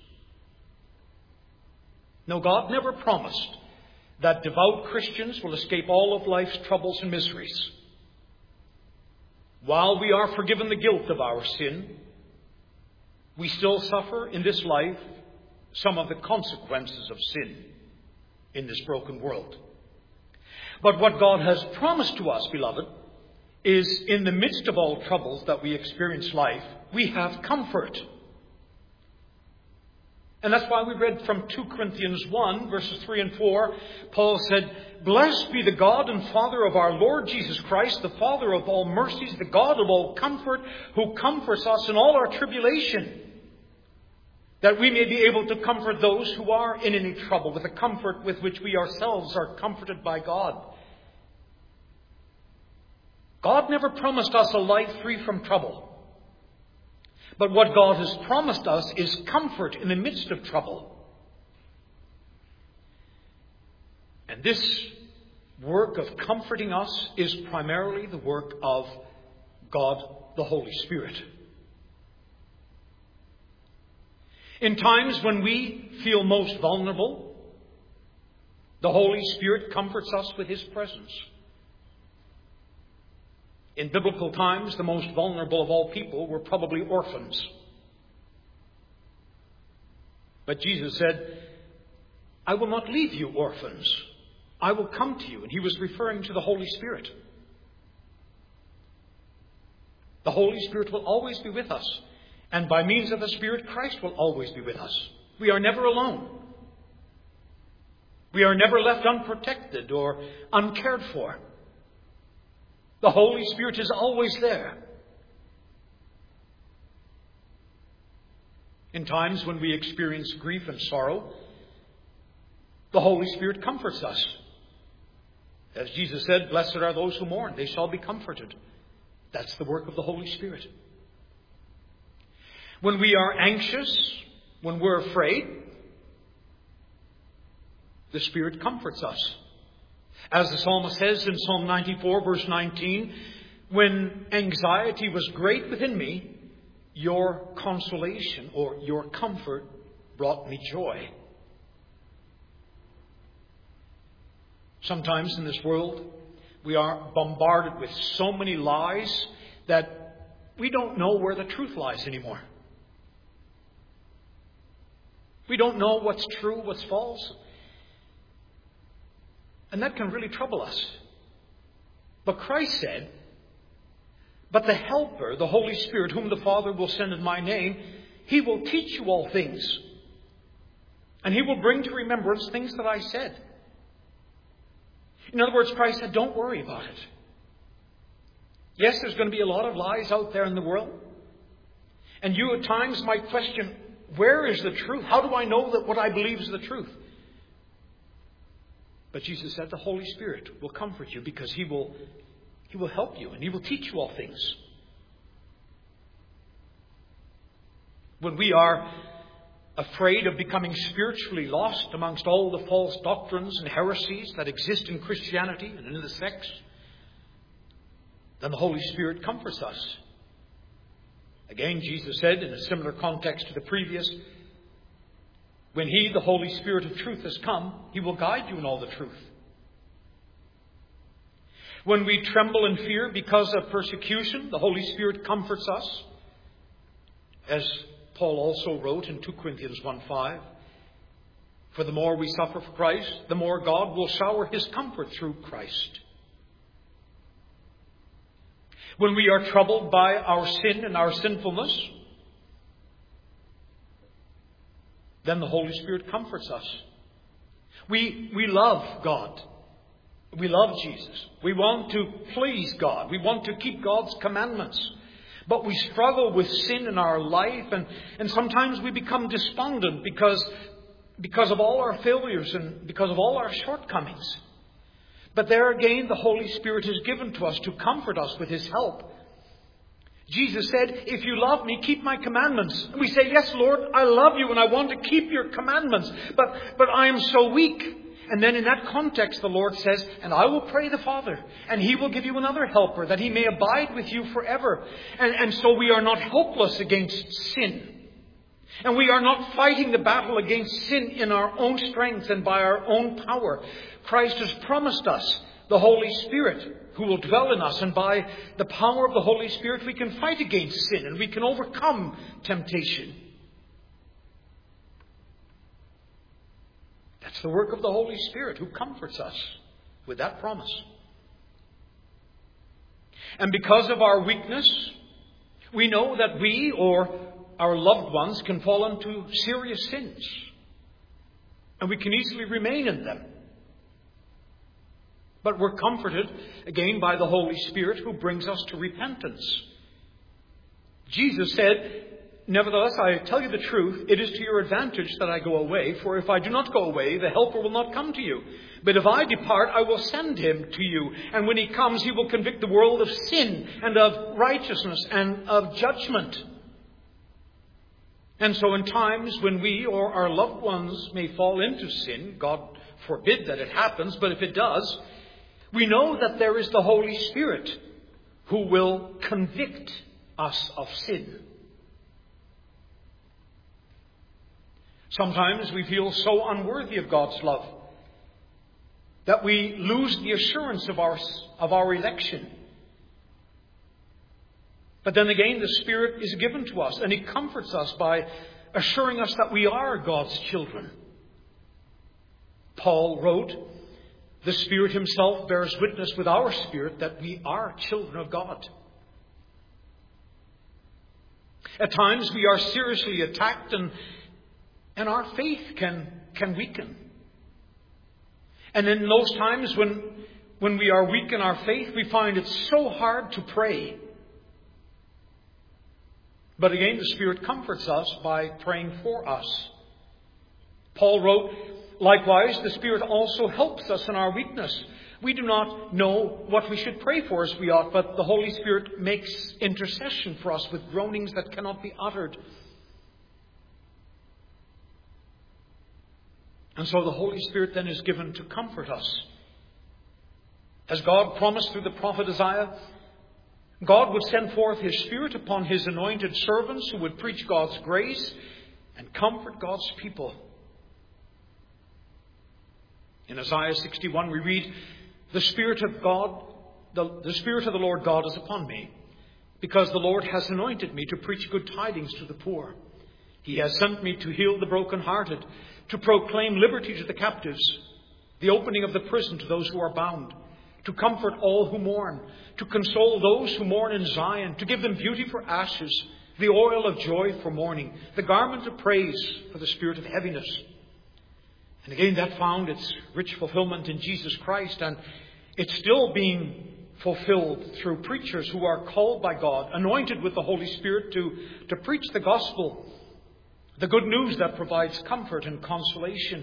No, God never promised that devout Christians will escape all of life's troubles and miseries. While we are forgiven the guilt of our sin, We still suffer in this life some of the consequences of sin in this broken world. But what God has promised to us, beloved, is in the midst of all troubles that we experience life, we have comfort. And that's why we read from Second Corinthians one, verses three and four. Paul said, "Blessed be the God and Father of our Lord Jesus Christ, the Father of all mercies, the God of all comfort, who comforts us in all our tribulation, that we may be able to comfort those who are in any trouble with the comfort with which we ourselves are comforted by God." God never promised us a life free from trouble. But what God has promised us is comfort in the midst of trouble. And this work of comforting us is primarily the work of God the Holy Spirit. In times when we feel most vulnerable, the Holy Spirit comforts us with His presence. In biblical times, the most vulnerable of all people were probably orphans. But Jesus said, "I will not leave you orphans. I will come to you." And He was referring to the Holy Spirit. The Holy Spirit will always be with us. And by means of the Spirit, Christ will always be with us. We are never alone. We are never left unprotected or uncared for. The Holy Spirit is always there. In times when we experience grief and sorrow, the Holy Spirit comforts us. As Jesus said, "Blessed are those who mourn, they shall be comforted." That's the work of the Holy Spirit. When we are anxious, when we're afraid, the Spirit comforts us. As the psalmist says in Psalm ninety-four, verse nineteen, "When anxiety was great within me, your consolation," or your comfort, "brought me joy." Sometimes in this world, we are bombarded with so many lies that we don't know where the truth lies anymore. We don't know what's true, what's false. And that can really trouble us. But Christ said, "But the Helper, the Holy Spirit, whom the Father will send in my name, He will teach you all things. And He will bring to remembrance things that I said." In other words, Christ said, don't worry about it. Yes, there's going to be a lot of lies out there in the world. And you at times might question, where is the truth? How do I know that what I believe is the truth? But Jesus said the Holy Spirit will comfort you because He will, He will help you and He will teach you all things. When we are afraid of becoming spiritually lost amongst all the false doctrines and heresies that exist in Christianity and in the sects, then the Holy Spirit comforts us. Again, Jesus said in a similar context to the previous, "When He, the Holy Spirit of truth, has come, He will guide you in all the truth." When we tremble in fear because of persecution, the Holy Spirit comforts us. As Paul also wrote in Second Corinthians one five, "For the more we suffer for Christ, the more God will shower His comfort through Christ." When we are troubled by our sin and our sinfulness, then the Holy Spirit comforts us. We, we love God. We love Jesus. We want to please God. We want to keep God's commandments. But we struggle with sin in our life, and, and sometimes we become despondent because, because of all our failures and because of all our shortcomings. But there again, the Holy Spirit is given to us to comfort us with His help. Jesus said, "If you love me, keep my commandments." And we say, "Yes, Lord, I love you and I want to keep your commandments, but, but I am so weak." And then in that context, the Lord says, "And I will pray the Father, and He will give you another helper, that He may abide with you forever." And, and so we are not helpless against sin. And we are not fighting the battle against sin in our own strength and by our own power. Christ has promised us the Holy Spirit who will dwell in us. And by the power of the Holy Spirit, we can fight against sin and we can overcome temptation. That's the work of the Holy Spirit who comforts us with that promise. And because of our weakness, we know that we or our loved ones can fall into serious sins. And we can easily remain in them. But we're comforted, again, by the Holy Spirit who brings us to repentance. Jesus said, "Nevertheless, I tell you the truth, it is to your advantage that I go away. For if I do not go away, the Helper will not come to you. But if I depart, I will send him to you. And when he comes, he will convict the world of sin and of righteousness and of judgment." And so in times when we or our loved ones may fall into sin, God forbid that it happens, but if it does, we know that there is the Holy Spirit who will convict us of sin. Sometimes we feel so unworthy of God's love that we lose the assurance of our, of our election. But then again, the Spirit is given to us, and He comforts us by assuring us that we are God's children. Paul wrote, "The Spirit Himself bears witness with our spirit that we are children of God." At times we are seriously attacked and, and our faith can, can weaken. And in those times when, when we are weak in our faith, we find it so hard to pray. But again, the Spirit comforts us by praying for us. Paul wrote, "Likewise, the Spirit also helps us in our weakness. We do not know what we should pray for as we ought, but the Holy Spirit makes intercession for us with groanings that cannot be uttered." And so the Holy Spirit then is given to comfort us. As God promised through the prophet Isaiah, God would send forth His Spirit upon His anointed servants who would preach God's grace and comfort God's people. In Isaiah sixty-one we read, "The Spirit of God, the, the Spirit of the Lord God is upon me, because the Lord has anointed me to preach good tidings to the poor. He has sent me to heal the brokenhearted, to proclaim liberty to the captives, the opening of the prison to those who are bound, to comfort all who mourn, to console those who mourn in Zion, to give them beauty for ashes, the oil of joy for mourning, the garment of praise for the spirit of heaviness." And again, that found its rich fulfillment in Jesus Christ, and it's still being fulfilled through preachers who are called by God, anointed with the Holy Spirit to, to preach the gospel, the good news that provides comfort and consolation.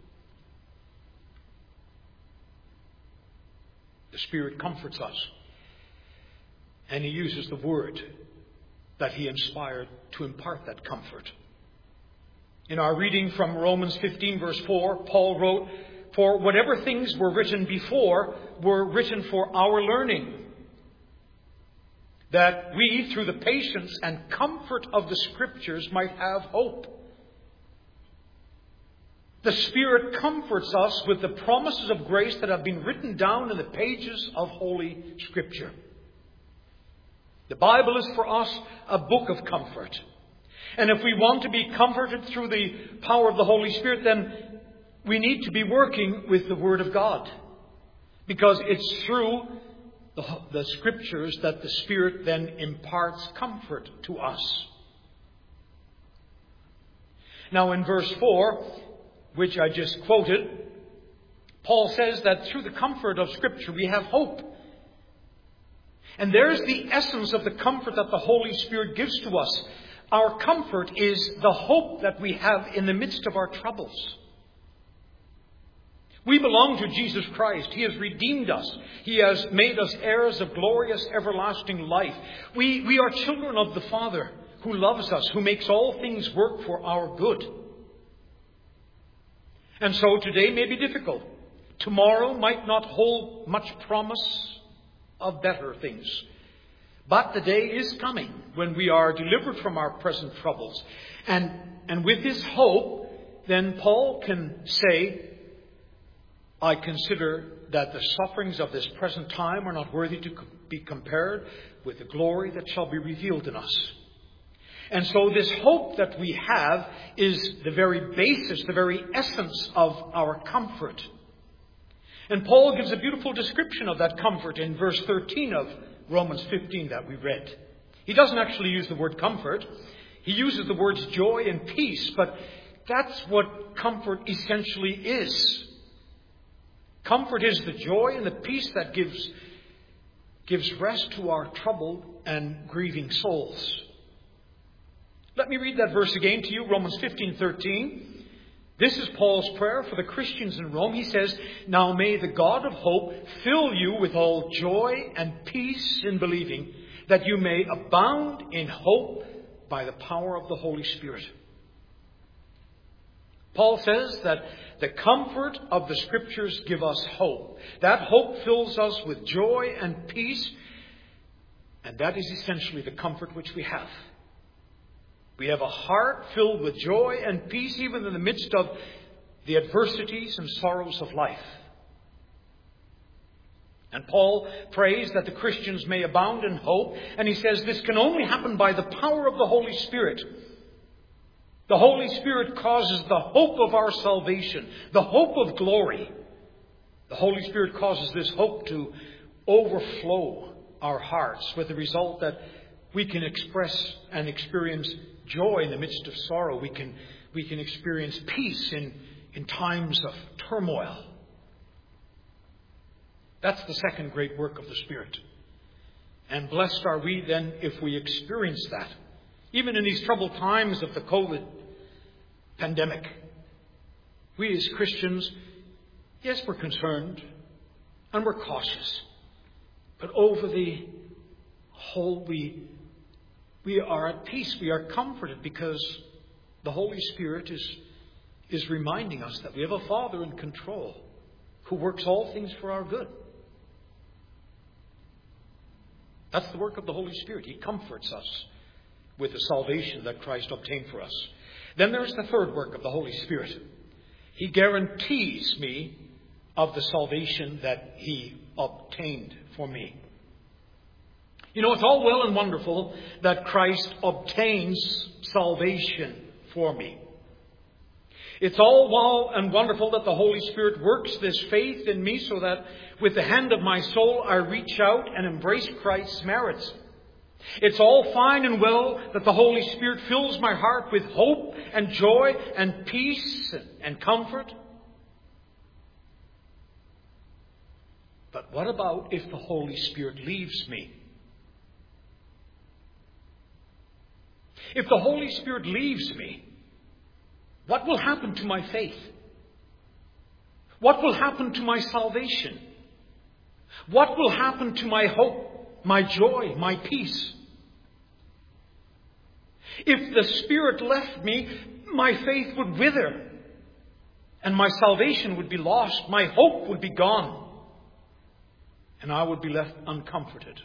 The Spirit comforts us, and He uses the Word that He inspired to impart that comfort. In our reading from Romans fifteen verse four, Paul wrote, "For whatever things were written before were written for our learning, that we, through the patience and comfort of the Scriptures, might have hope." The Spirit comforts us with the promises of grace that have been written down in the pages of Holy Scripture. The Bible is for us a book of comfort. And if we want to be comforted through the power of the Holy Spirit, then we need to be working with the Word of God. Because it's through the, the Scriptures that the Spirit then imparts comfort to us. Now in verse four, which I just quoted, Paul says that through the comfort of Scripture we have hope. And there's the essence of the comfort that the Holy Spirit gives to us. Our comfort is the hope that we have in the midst of our troubles. We belong to Jesus Christ. He has redeemed us. He has made us heirs of glorious everlasting life. We, we are children of the Father who loves us, who makes all things work for our good. And so today may be difficult. Tomorrow might not hold much promise of better things. But the day is coming when we are delivered from our present troubles. And, and with this hope, then Paul can say, "I consider that the sufferings of this present time are not worthy to be compared with the glory that shall be revealed in us." And so this hope that we have is the very basis, the very essence of our comfort. And Paul gives a beautiful description of that comfort in verse thirteen of Romans fifteen that we read. He doesn't actually use the word comfort. He uses the words joy and peace, but that's what comfort essentially is. Comfort is the joy and the peace that gives, gives rest to our troubled and grieving souls. Let me read that verse again to you, Romans fifteen thirteen. This is Paul's prayer for the Christians in Rome. He says, "Now may the God of hope fill you with all joy and peace in believing, that you may abound in hope by the power of the Holy Spirit." Paul says that the comfort of the Scriptures give us hope. That hope fills us with joy and peace, and that is essentially the comfort which we have. We have a heart filled with joy and peace even in the midst of the adversities and sorrows of life. And Paul prays that the Christians may abound in hope, and he says this can only happen by the power of the Holy Spirit. The Holy Spirit causes the hope of our salvation, the hope of glory. The Holy Spirit causes this hope to overflow our hearts, with the result that we can express and experience joy in the midst of sorrow. We can, we can experience peace in, in times of turmoil. That's the second great work of the Spirit. And blessed are we then if we experience that. Even in these troubled times of the COVID pandemic, we as Christians, yes, we're concerned and we're cautious. But over the whole, we, we are at peace. We are comforted because the Holy Spirit is, is reminding us that we have a Father in control who works all things for our good. That's the work of the Holy Spirit. He comforts us with the salvation that Christ obtained for us. Then there's the third work of the Holy Spirit. He guarantees me of the salvation that He obtained for me. You know, it's all well and wonderful that Christ obtains salvation for me. It's all well and wonderful that the Holy Spirit works this faith in me so that with the hand of my soul I reach out and embrace Christ's merits. It's all fine and well that the Holy Spirit fills my heart with hope and joy and peace and comfort. But what about if the Holy Spirit leaves me? If the Holy Spirit leaves me, what will happen to my faith? What will happen to my salvation? What will happen to my hope, my joy, my peace? If the Spirit left me, my faith would wither, and my salvation would be lost. My hope would be gone, and I would be left uncomforted.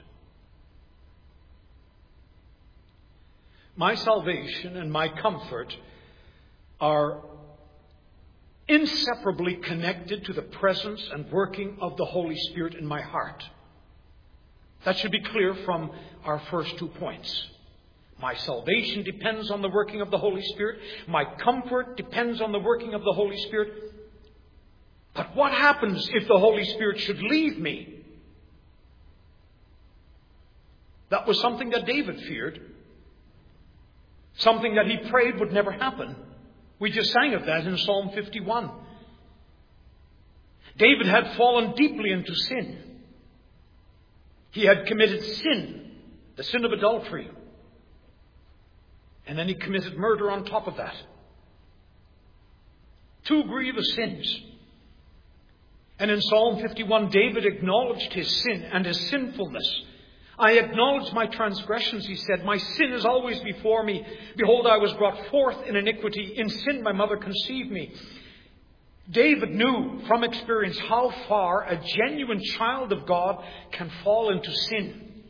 My salvation and my comfort are inseparably connected to the presence and working of the Holy Spirit in my heart. That should be clear from our first two points. My salvation depends on the working of the Holy Spirit. My comfort depends on the working of the Holy Spirit. But what happens if the Holy Spirit should leave me? That was something that David feared. Something that he prayed would never happen. We just sang of that in Psalm fifty-one. David had fallen deeply into sin. He had committed sin, the sin of adultery. And then he committed murder on top of that. Two grievous sins. And in Psalm fifty-one, David acknowledged his sin and his sinfulness. I acknowledge my transgressions, he said. My sin is always before me. Behold, I was brought forth in iniquity. In sin my mother conceived me. David knew from experience how far a genuine child of God can fall into sin.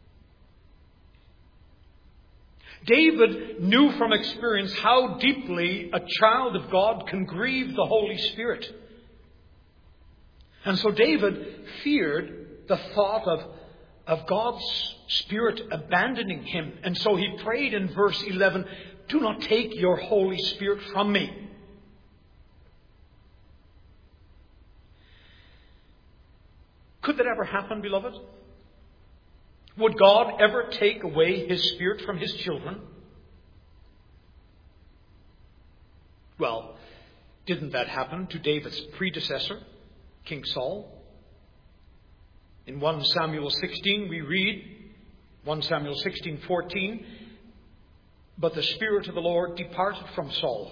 David knew from experience how deeply a child of God can grieve the Holy Spirit. And so David feared the thought of of God's Spirit abandoning him. And so he prayed in verse eleven, "Do not take your Holy Spirit from me." Could that ever happen, beloved? Would God ever take away His Spirit from His children? Well, didn't that happen to David's predecessor, King Saul? In First Samuel sixteen we read, First Samuel sixteen fourteen, "But the Spirit of the Lord departed from Saul."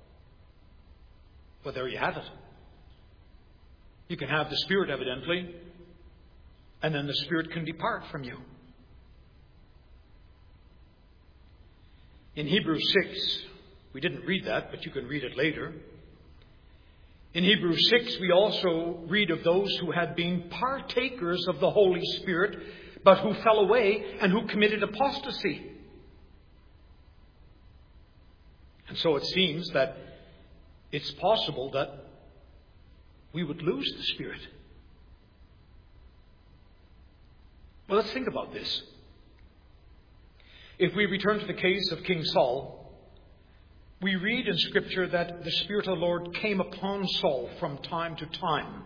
Well, there you have it. You can have the Spirit, evidently, and then the Spirit can depart from you. In Hebrews six, we didn't read that, but you can read it later. In Hebrews six, we also read of those who had been partakers of the Holy Spirit, but who fell away and who committed apostasy. And so it seems that it's possible that we would lose the Spirit. Well, let's think about this. If we return to the case of King Saul, we read in Scripture that the Spirit of the Lord came upon Saul from time to time.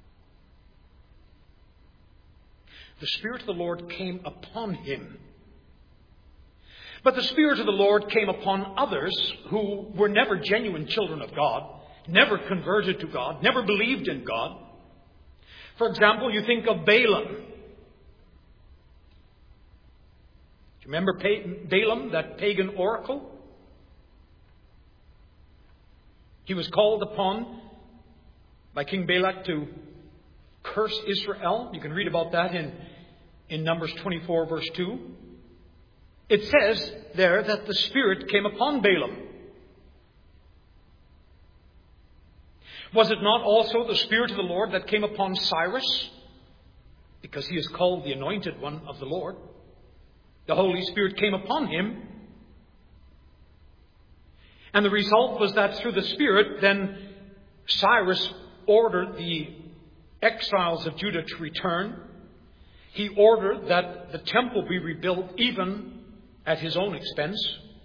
The Spirit of the Lord came upon him. But the Spirit of the Lord came upon others who were never genuine children of God, never converted to God, never believed in God. For example, you think of Balaam. Do you remember Balaam, that pagan oracle? He was called upon by King Balak to curse Israel. You can read about that in, in Numbers twenty-four, verse two. It says there that the Spirit came upon Balaam. Was it not also the Spirit of the Lord that came upon Cyrus? Because he is called the Anointed One of the Lord. The Holy Spirit came upon him. And the result was that through the Spirit, then Cyrus ordered the exiles of Judah to return. He ordered that the temple be rebuilt even at his own expense.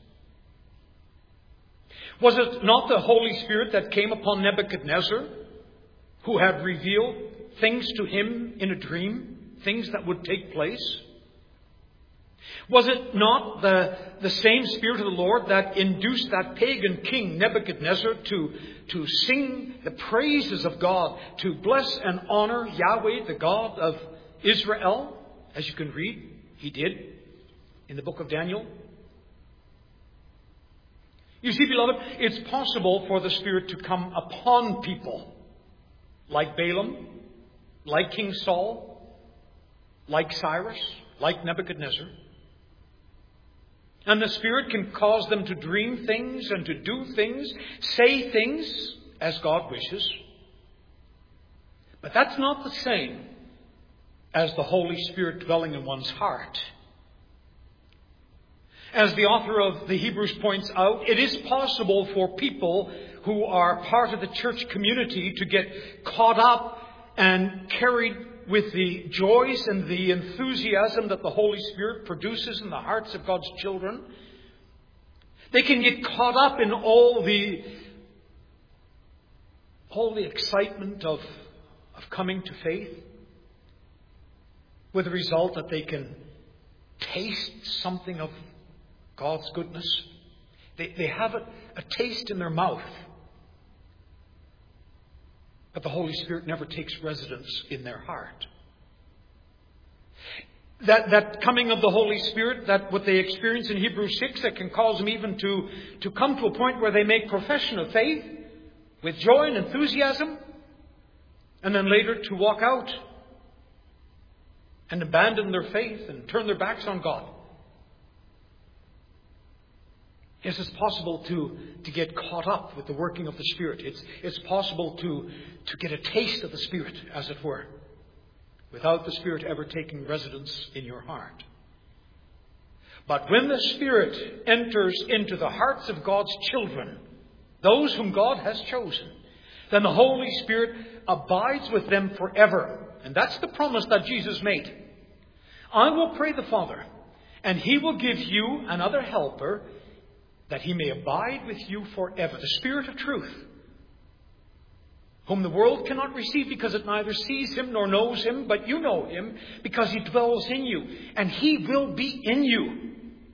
Was it not the Holy Spirit that came upon Nebuchadnezzar, who had revealed things to him in a dream, things that would take place? Was it not the, the same Spirit of the Lord that induced that pagan king Nebuchadnezzar to, to sing the praises of God, to bless and honor Yahweh, the God of Israel? As you can read, he did in the book of Daniel. You see, beloved, it's possible for the Spirit to come upon people like Balaam, like King Saul, like Cyrus, like Nebuchadnezzar. And the Spirit can cause them to dream things and to do things, say things as God wishes. But that's not the same as the Holy Spirit dwelling in one's heart. As the author of the Hebrews points out, it is possible for people who are part of the church community to get caught up and carried with the joys and the enthusiasm that the Holy Spirit produces in the hearts of God's children. They can get caught up in all the all the excitement of, of coming to faith, with the result that they can taste something of God's goodness. They, they have a, a taste in their mouth. But the Holy Spirit never takes residence in their heart. That, that coming of the Holy Spirit, that what they experience in Hebrews six, that can cause them even to, to come to a point where they make profession of faith with joy and enthusiasm, and then later to walk out and abandon their faith and turn their backs on God. Yes, it's possible to, to get caught up with the working of the Spirit. It's, it's possible to, to get a taste of the Spirit, as it were, without the Spirit ever taking residence in your heart. But when the Spirit enters into the hearts of God's children, those whom God has chosen, then the Holy Spirit abides with them forever. And that's the promise that Jesus made. I will pray the Father, and he will give you another helper, that he may abide with you forever, the Spirit of truth, whom the world cannot receive because it neither sees him nor knows him, but you know him because he dwells in you, and he will be in you.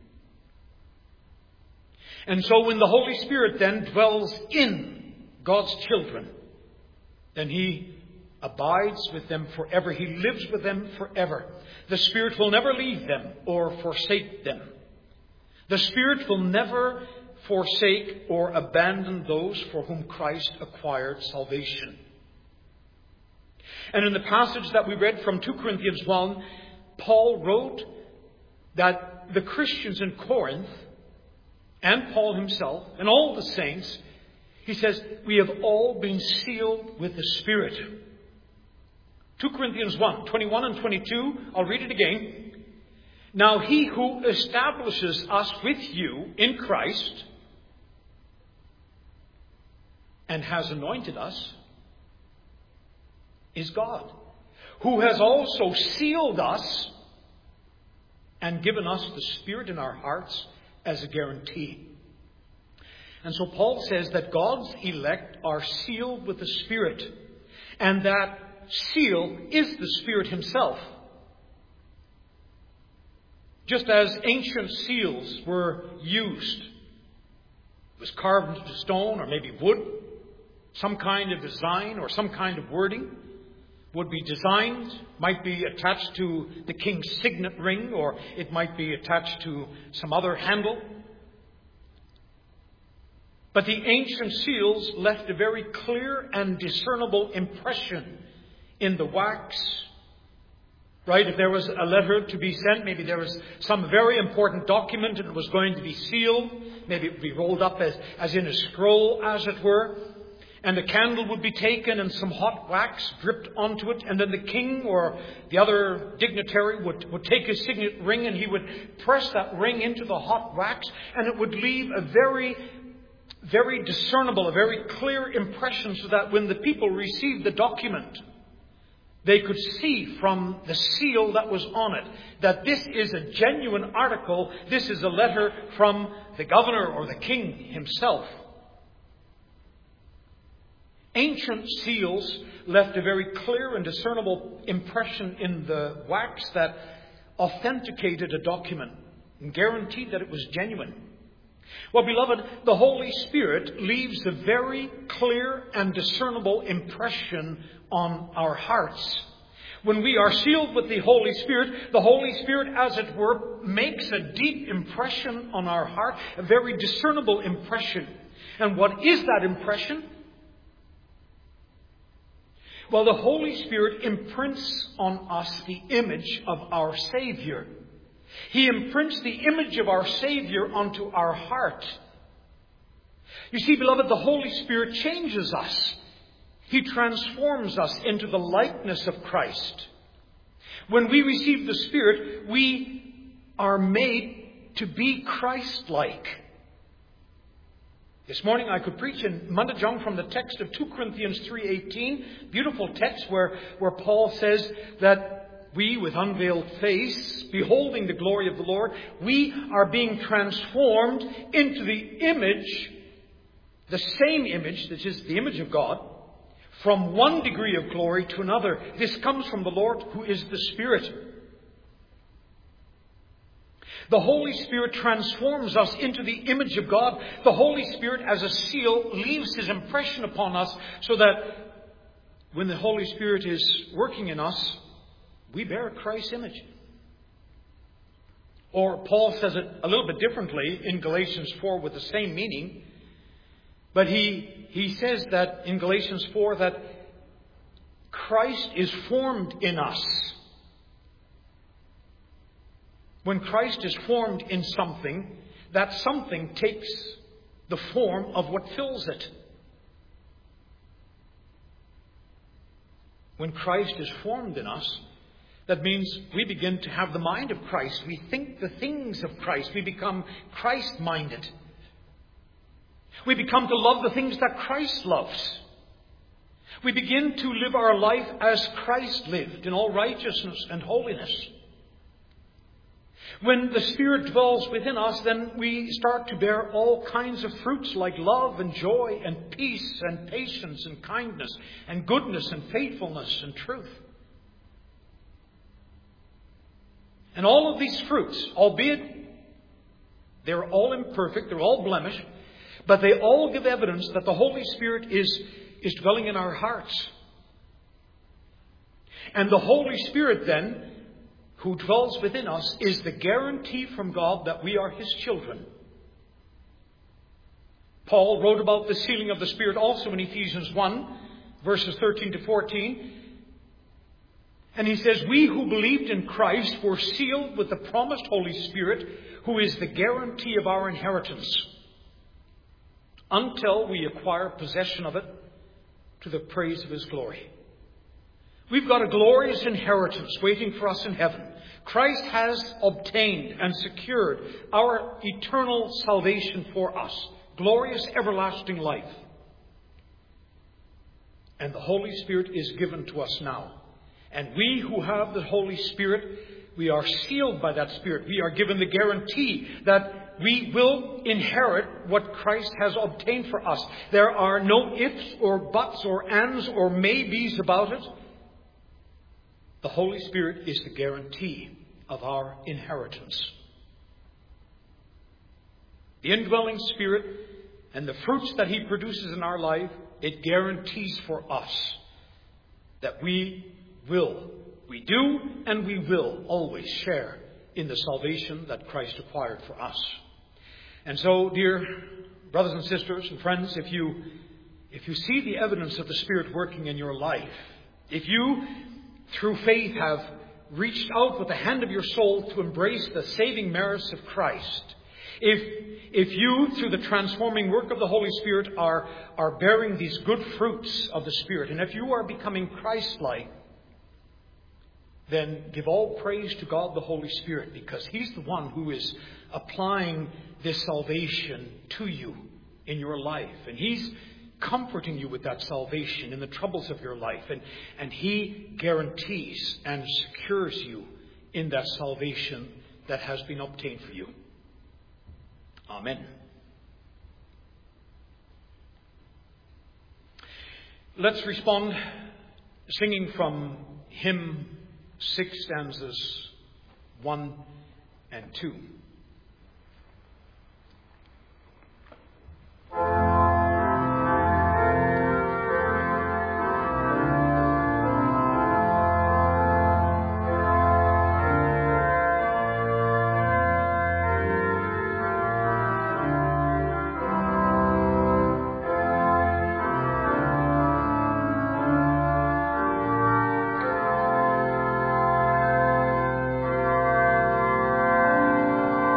And so when the Holy Spirit then dwells in God's children, then he abides with them forever. He lives with them forever. The Spirit will never leave them or forsake them. The Spirit will never forsake or abandon those for whom Christ acquired salvation. And in the passage that we read from Second Corinthians one, Paul wrote that the Christians in Corinth, and Paul himself, and all the saints, he says, we have all been sealed with the Spirit. Second Corinthians one, twenty-one and twenty-two, I'll read it again. Now he who establishes us with you in Christ and has anointed us is God, who has also sealed us and given us the Spirit in our hearts as a guarantee. And so Paul says that God's elect are sealed with the Spirit, and that seal is the Spirit himself. Just as ancient seals were used, it was carved into stone or maybe wood, some kind of design or some kind of wording would be designed, might be attached to the king's signet ring, or it might be attached to some other handle. But the ancient seals left a very clear and discernible impression in the wax. Right? If there was a letter to be sent, maybe there was some very important document and it was going to be sealed. Maybe it would be rolled up as, as in a scroll, as it were. And a candle would be taken and some hot wax dripped onto it. And then the king or the other dignitary would, would take his signet ring and he would press that ring into the hot wax. And it would leave a very, very discernible, a very clear impression, so that when the people received the document, they could see from the seal that was on it that this is a genuine article. This is a letter from the governor or the king himself. Ancient seals left a very clear and discernible impression in the wax that authenticated a document and guaranteed that it was genuine. Well, beloved, the Holy Spirit leaves a very clear and discernible impression on our hearts. When we are sealed with the Holy Spirit, the Holy Spirit, as it were, makes a deep impression on our heart, a very discernible impression. And what is that impression? Well, the Holy Spirit imprints on us the image of our Savior. He imprints the image of our Savior onto our heart. You see, beloved, the Holy Spirit changes us. He transforms us into the likeness of Christ. When we receive the Spirit, we are made to be Christ-like. This morning I could preach in Manajong from the text of Second Corinthians three eighteen. Beautiful text where, where Paul says that we, with unveiled face, beholding the glory of the Lord, we are being transformed into the image, the same image, that is the image of God, from one degree of glory to another. This comes from the Lord, who is the Spirit. The Holy Spirit transforms us into the image of God. The Holy Spirit, as a seal, leaves His impression upon us, so that when the Holy Spirit is working in us, we bear Christ's image. Or Paul says it a little bit differently in Galatians four with the same meaning. But he, he says that in Galatians four that Christ is formed in us. When Christ is formed in something, that something takes the form of what fills it. When Christ is formed in us, that means we begin to have the mind of Christ. We think the things of Christ. We become Christ-minded. We become to love the things that Christ loves. We begin to live our life as Christ lived, in all righteousness and holiness. When the Spirit dwells within us, then we start to bear all kinds of fruits like love and joy and peace and patience and kindness and goodness and faithfulness and truth. And all of these fruits, albeit they're all imperfect, they're all blemished, but they all give evidence that the Holy Spirit is, is dwelling in our hearts. And the Holy Spirit then, who dwells within us, is the guarantee from God that we are His children. Paul wrote about the sealing of the Spirit also in Ephesians one, verses thirteen to fourteen. And he says, we who believed in Christ were sealed with the promised Holy Spirit, who is the guarantee of our inheritance, until we acquire possession of it to the praise of His glory. We've got a glorious inheritance waiting for us in heaven. Christ has obtained and secured our eternal salvation for us. Glorious everlasting life. And the Holy Spirit is given to us now. And we who have the Holy Spirit, we are sealed by that Spirit. We are given the guarantee that we will inherit what Christ has obtained for us. There are no ifs or buts or ands or maybes about it. The Holy Spirit is the guarantee of our inheritance. The indwelling Spirit and the fruits that He produces in our life, it guarantees for us that we will, we do and we will always share in the salvation that Christ acquired for us. And so, dear brothers and sisters and friends, if you, if you see the evidence of the Spirit working in your life, if you, through faith, have reached out with the hand of your soul to embrace the saving merits of Christ, if, if you, through the transforming work of the Holy Spirit, are, are bearing these good fruits of the Spirit, and if you are becoming Christ-like, then give all praise to God the Holy Spirit, because He's the one who is applying this salvation to you in your life. And He's comforting you with that salvation in the troubles of your life. And, and He guarantees and secures you in that salvation that has been obtained for you. Amen. Let's respond singing from hymn six, stanzas one and two. Thank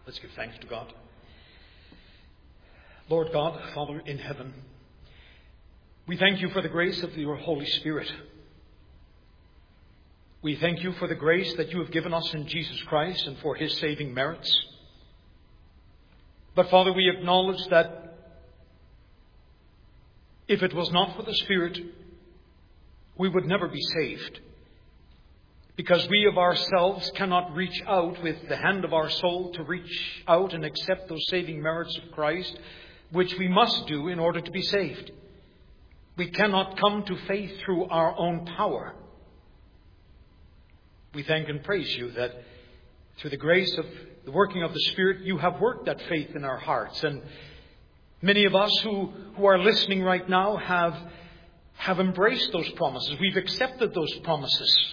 Let's give thanks to God. Lord God, Father in heaven, we thank you for the grace of your Holy Spirit. We thank you for the grace that you have given us in Jesus Christ and for his saving merits. But Father, we acknowledge that if it was not for the Spirit, we would never be saved. Because we of ourselves cannot reach out with the hand of our soul to reach out and accept those saving merits of Christ, which we must do in order to be saved. We cannot come to faith through our own power. We thank and praise you that through the grace of the working of the Spirit, you have worked that faith in our hearts. And many of us who, who are listening right now have, have embraced those promises. We've accepted those promises.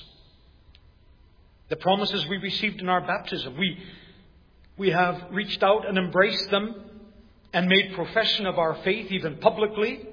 The promises we received in our baptism. We, we have reached out and embraced them and made profession of our faith even publicly.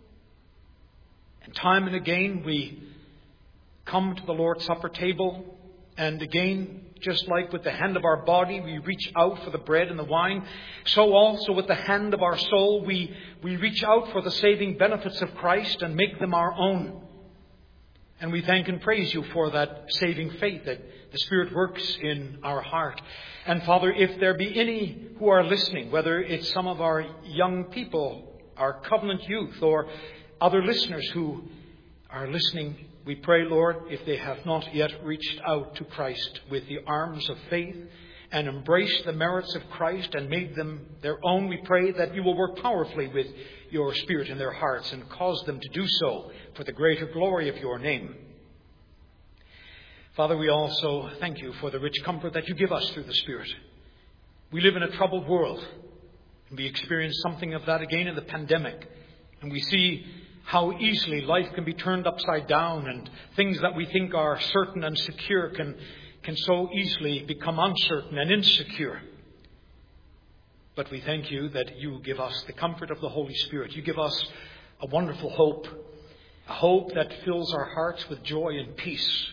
And time and again we come to the Lord's Supper table, and again, just like with the hand of our body, we reach out for the bread and the wine. So also with the hand of our soul, we, we reach out for the saving benefits of Christ and make them our own. And we thank and praise you for that saving faith that the Spirit works in our heart. And Father, if there be any who are listening, whether it's some of our young people, our covenant youth, or other listeners who are listening, we pray, Lord, if they have not yet reached out to Christ with the arms of faith and embraced the merits of Christ and made them their own, we pray that you will work powerfully with your Spirit in their hearts and cause them to do so for the greater glory of your name. Father, we also thank you for the rich comfort that you give us through the Spirit. We live in a troubled world, and we experience something of that again in the pandemic. And we see how easily life can be turned upside down, and things that we think are certain and secure can, can so easily become uncertain and insecure. But we thank you that you give us the comfort of the Holy Spirit. You give us a wonderful hope, a hope that fills our hearts with joy and peace.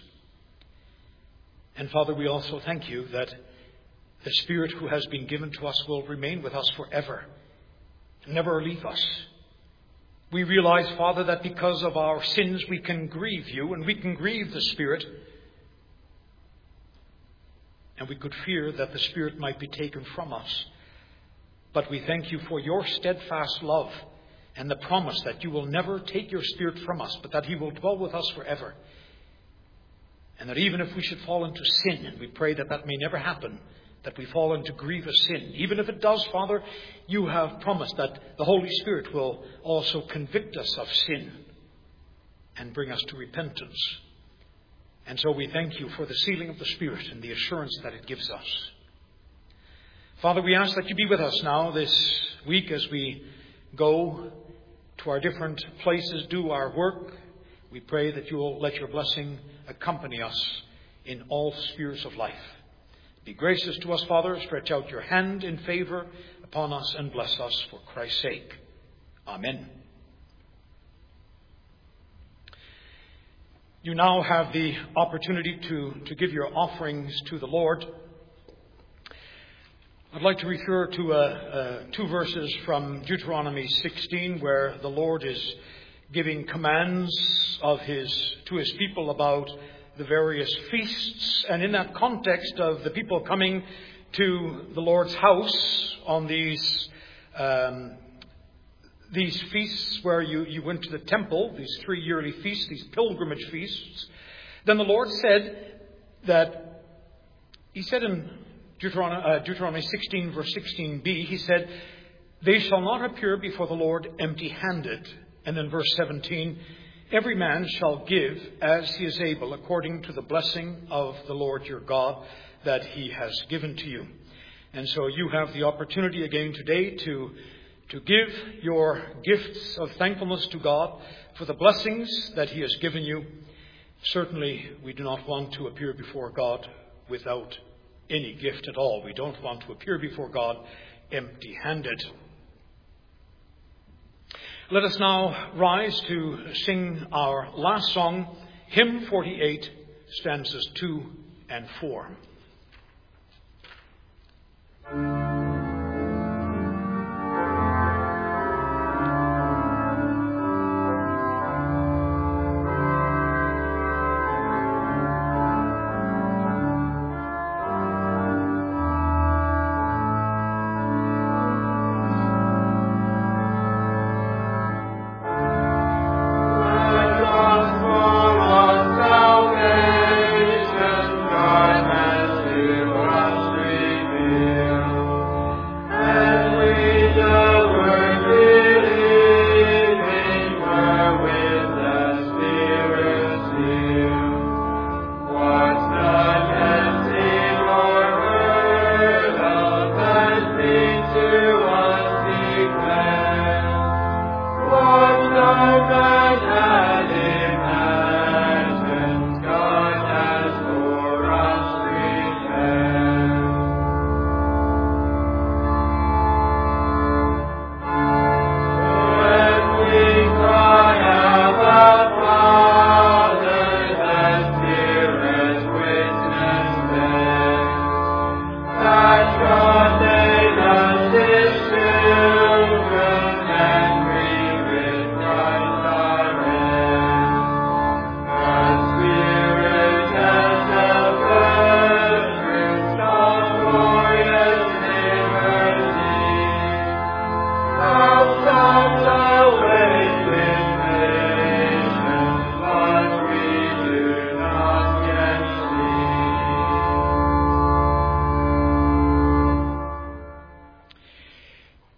And Father, we also thank you that the Spirit who has been given to us will remain with us forever, never leave us. We realize, Father, that because of our sins we can grieve you and we can grieve the Spirit. And we could fear that the Spirit might be taken from us. But we thank you for your steadfast love and the promise that you will never take your Spirit from us, but that he will dwell with us forever. And that even if we should fall into sin, and we pray that that may never happen, that we fall into grievous sin. Even if it does, Father, you have promised that the Holy Spirit will also convict us of sin and bring us to repentance. And so we thank you for the sealing of the Spirit and the assurance that it gives us. Father, we ask that you be with us now this week as we go to our different places, do our work. We pray that you will let your blessing accompany us in all spheres of life. Be gracious to us, Father. Stretch out your hand in favor upon us and bless us for Christ's sake. Amen. You now have the opportunity to, to give your offerings to the Lord. I'd like to refer to uh, uh, two verses from Deuteronomy sixteen, where the Lord is giving commands of his to his people about the various feasts. And in that context of the people coming to the Lord's house on these um, these feasts where you, you went to the temple, these three yearly feasts, these pilgrimage feasts, then the Lord said that, he said in Deuteronomy, uh, Deuteronomy sixteen, verse sixteen b, he said, "They shall not appear before the Lord empty-handed." And then verse seventeen, "Every man shall give as he is able, according to the blessing of the Lord your God that he has given to you." And so you have the opportunity again today to, to give your gifts of thankfulness to God for the blessings that he has given you. Certainly, we do not want to appear before God without any gift at all. We don't want to appear before God empty-handed. Let us now rise to sing our last song, hymn forty-eight, stanzas two and four.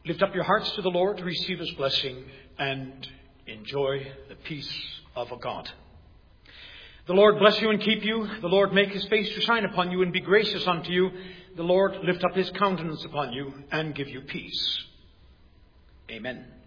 Lift up your hearts to the Lord, receive his blessing, and enjoy the peace of a God. The Lord bless you and keep you. The Lord make his face to shine upon you and be gracious unto you. The Lord lift up his countenance upon you and give you peace. Amen.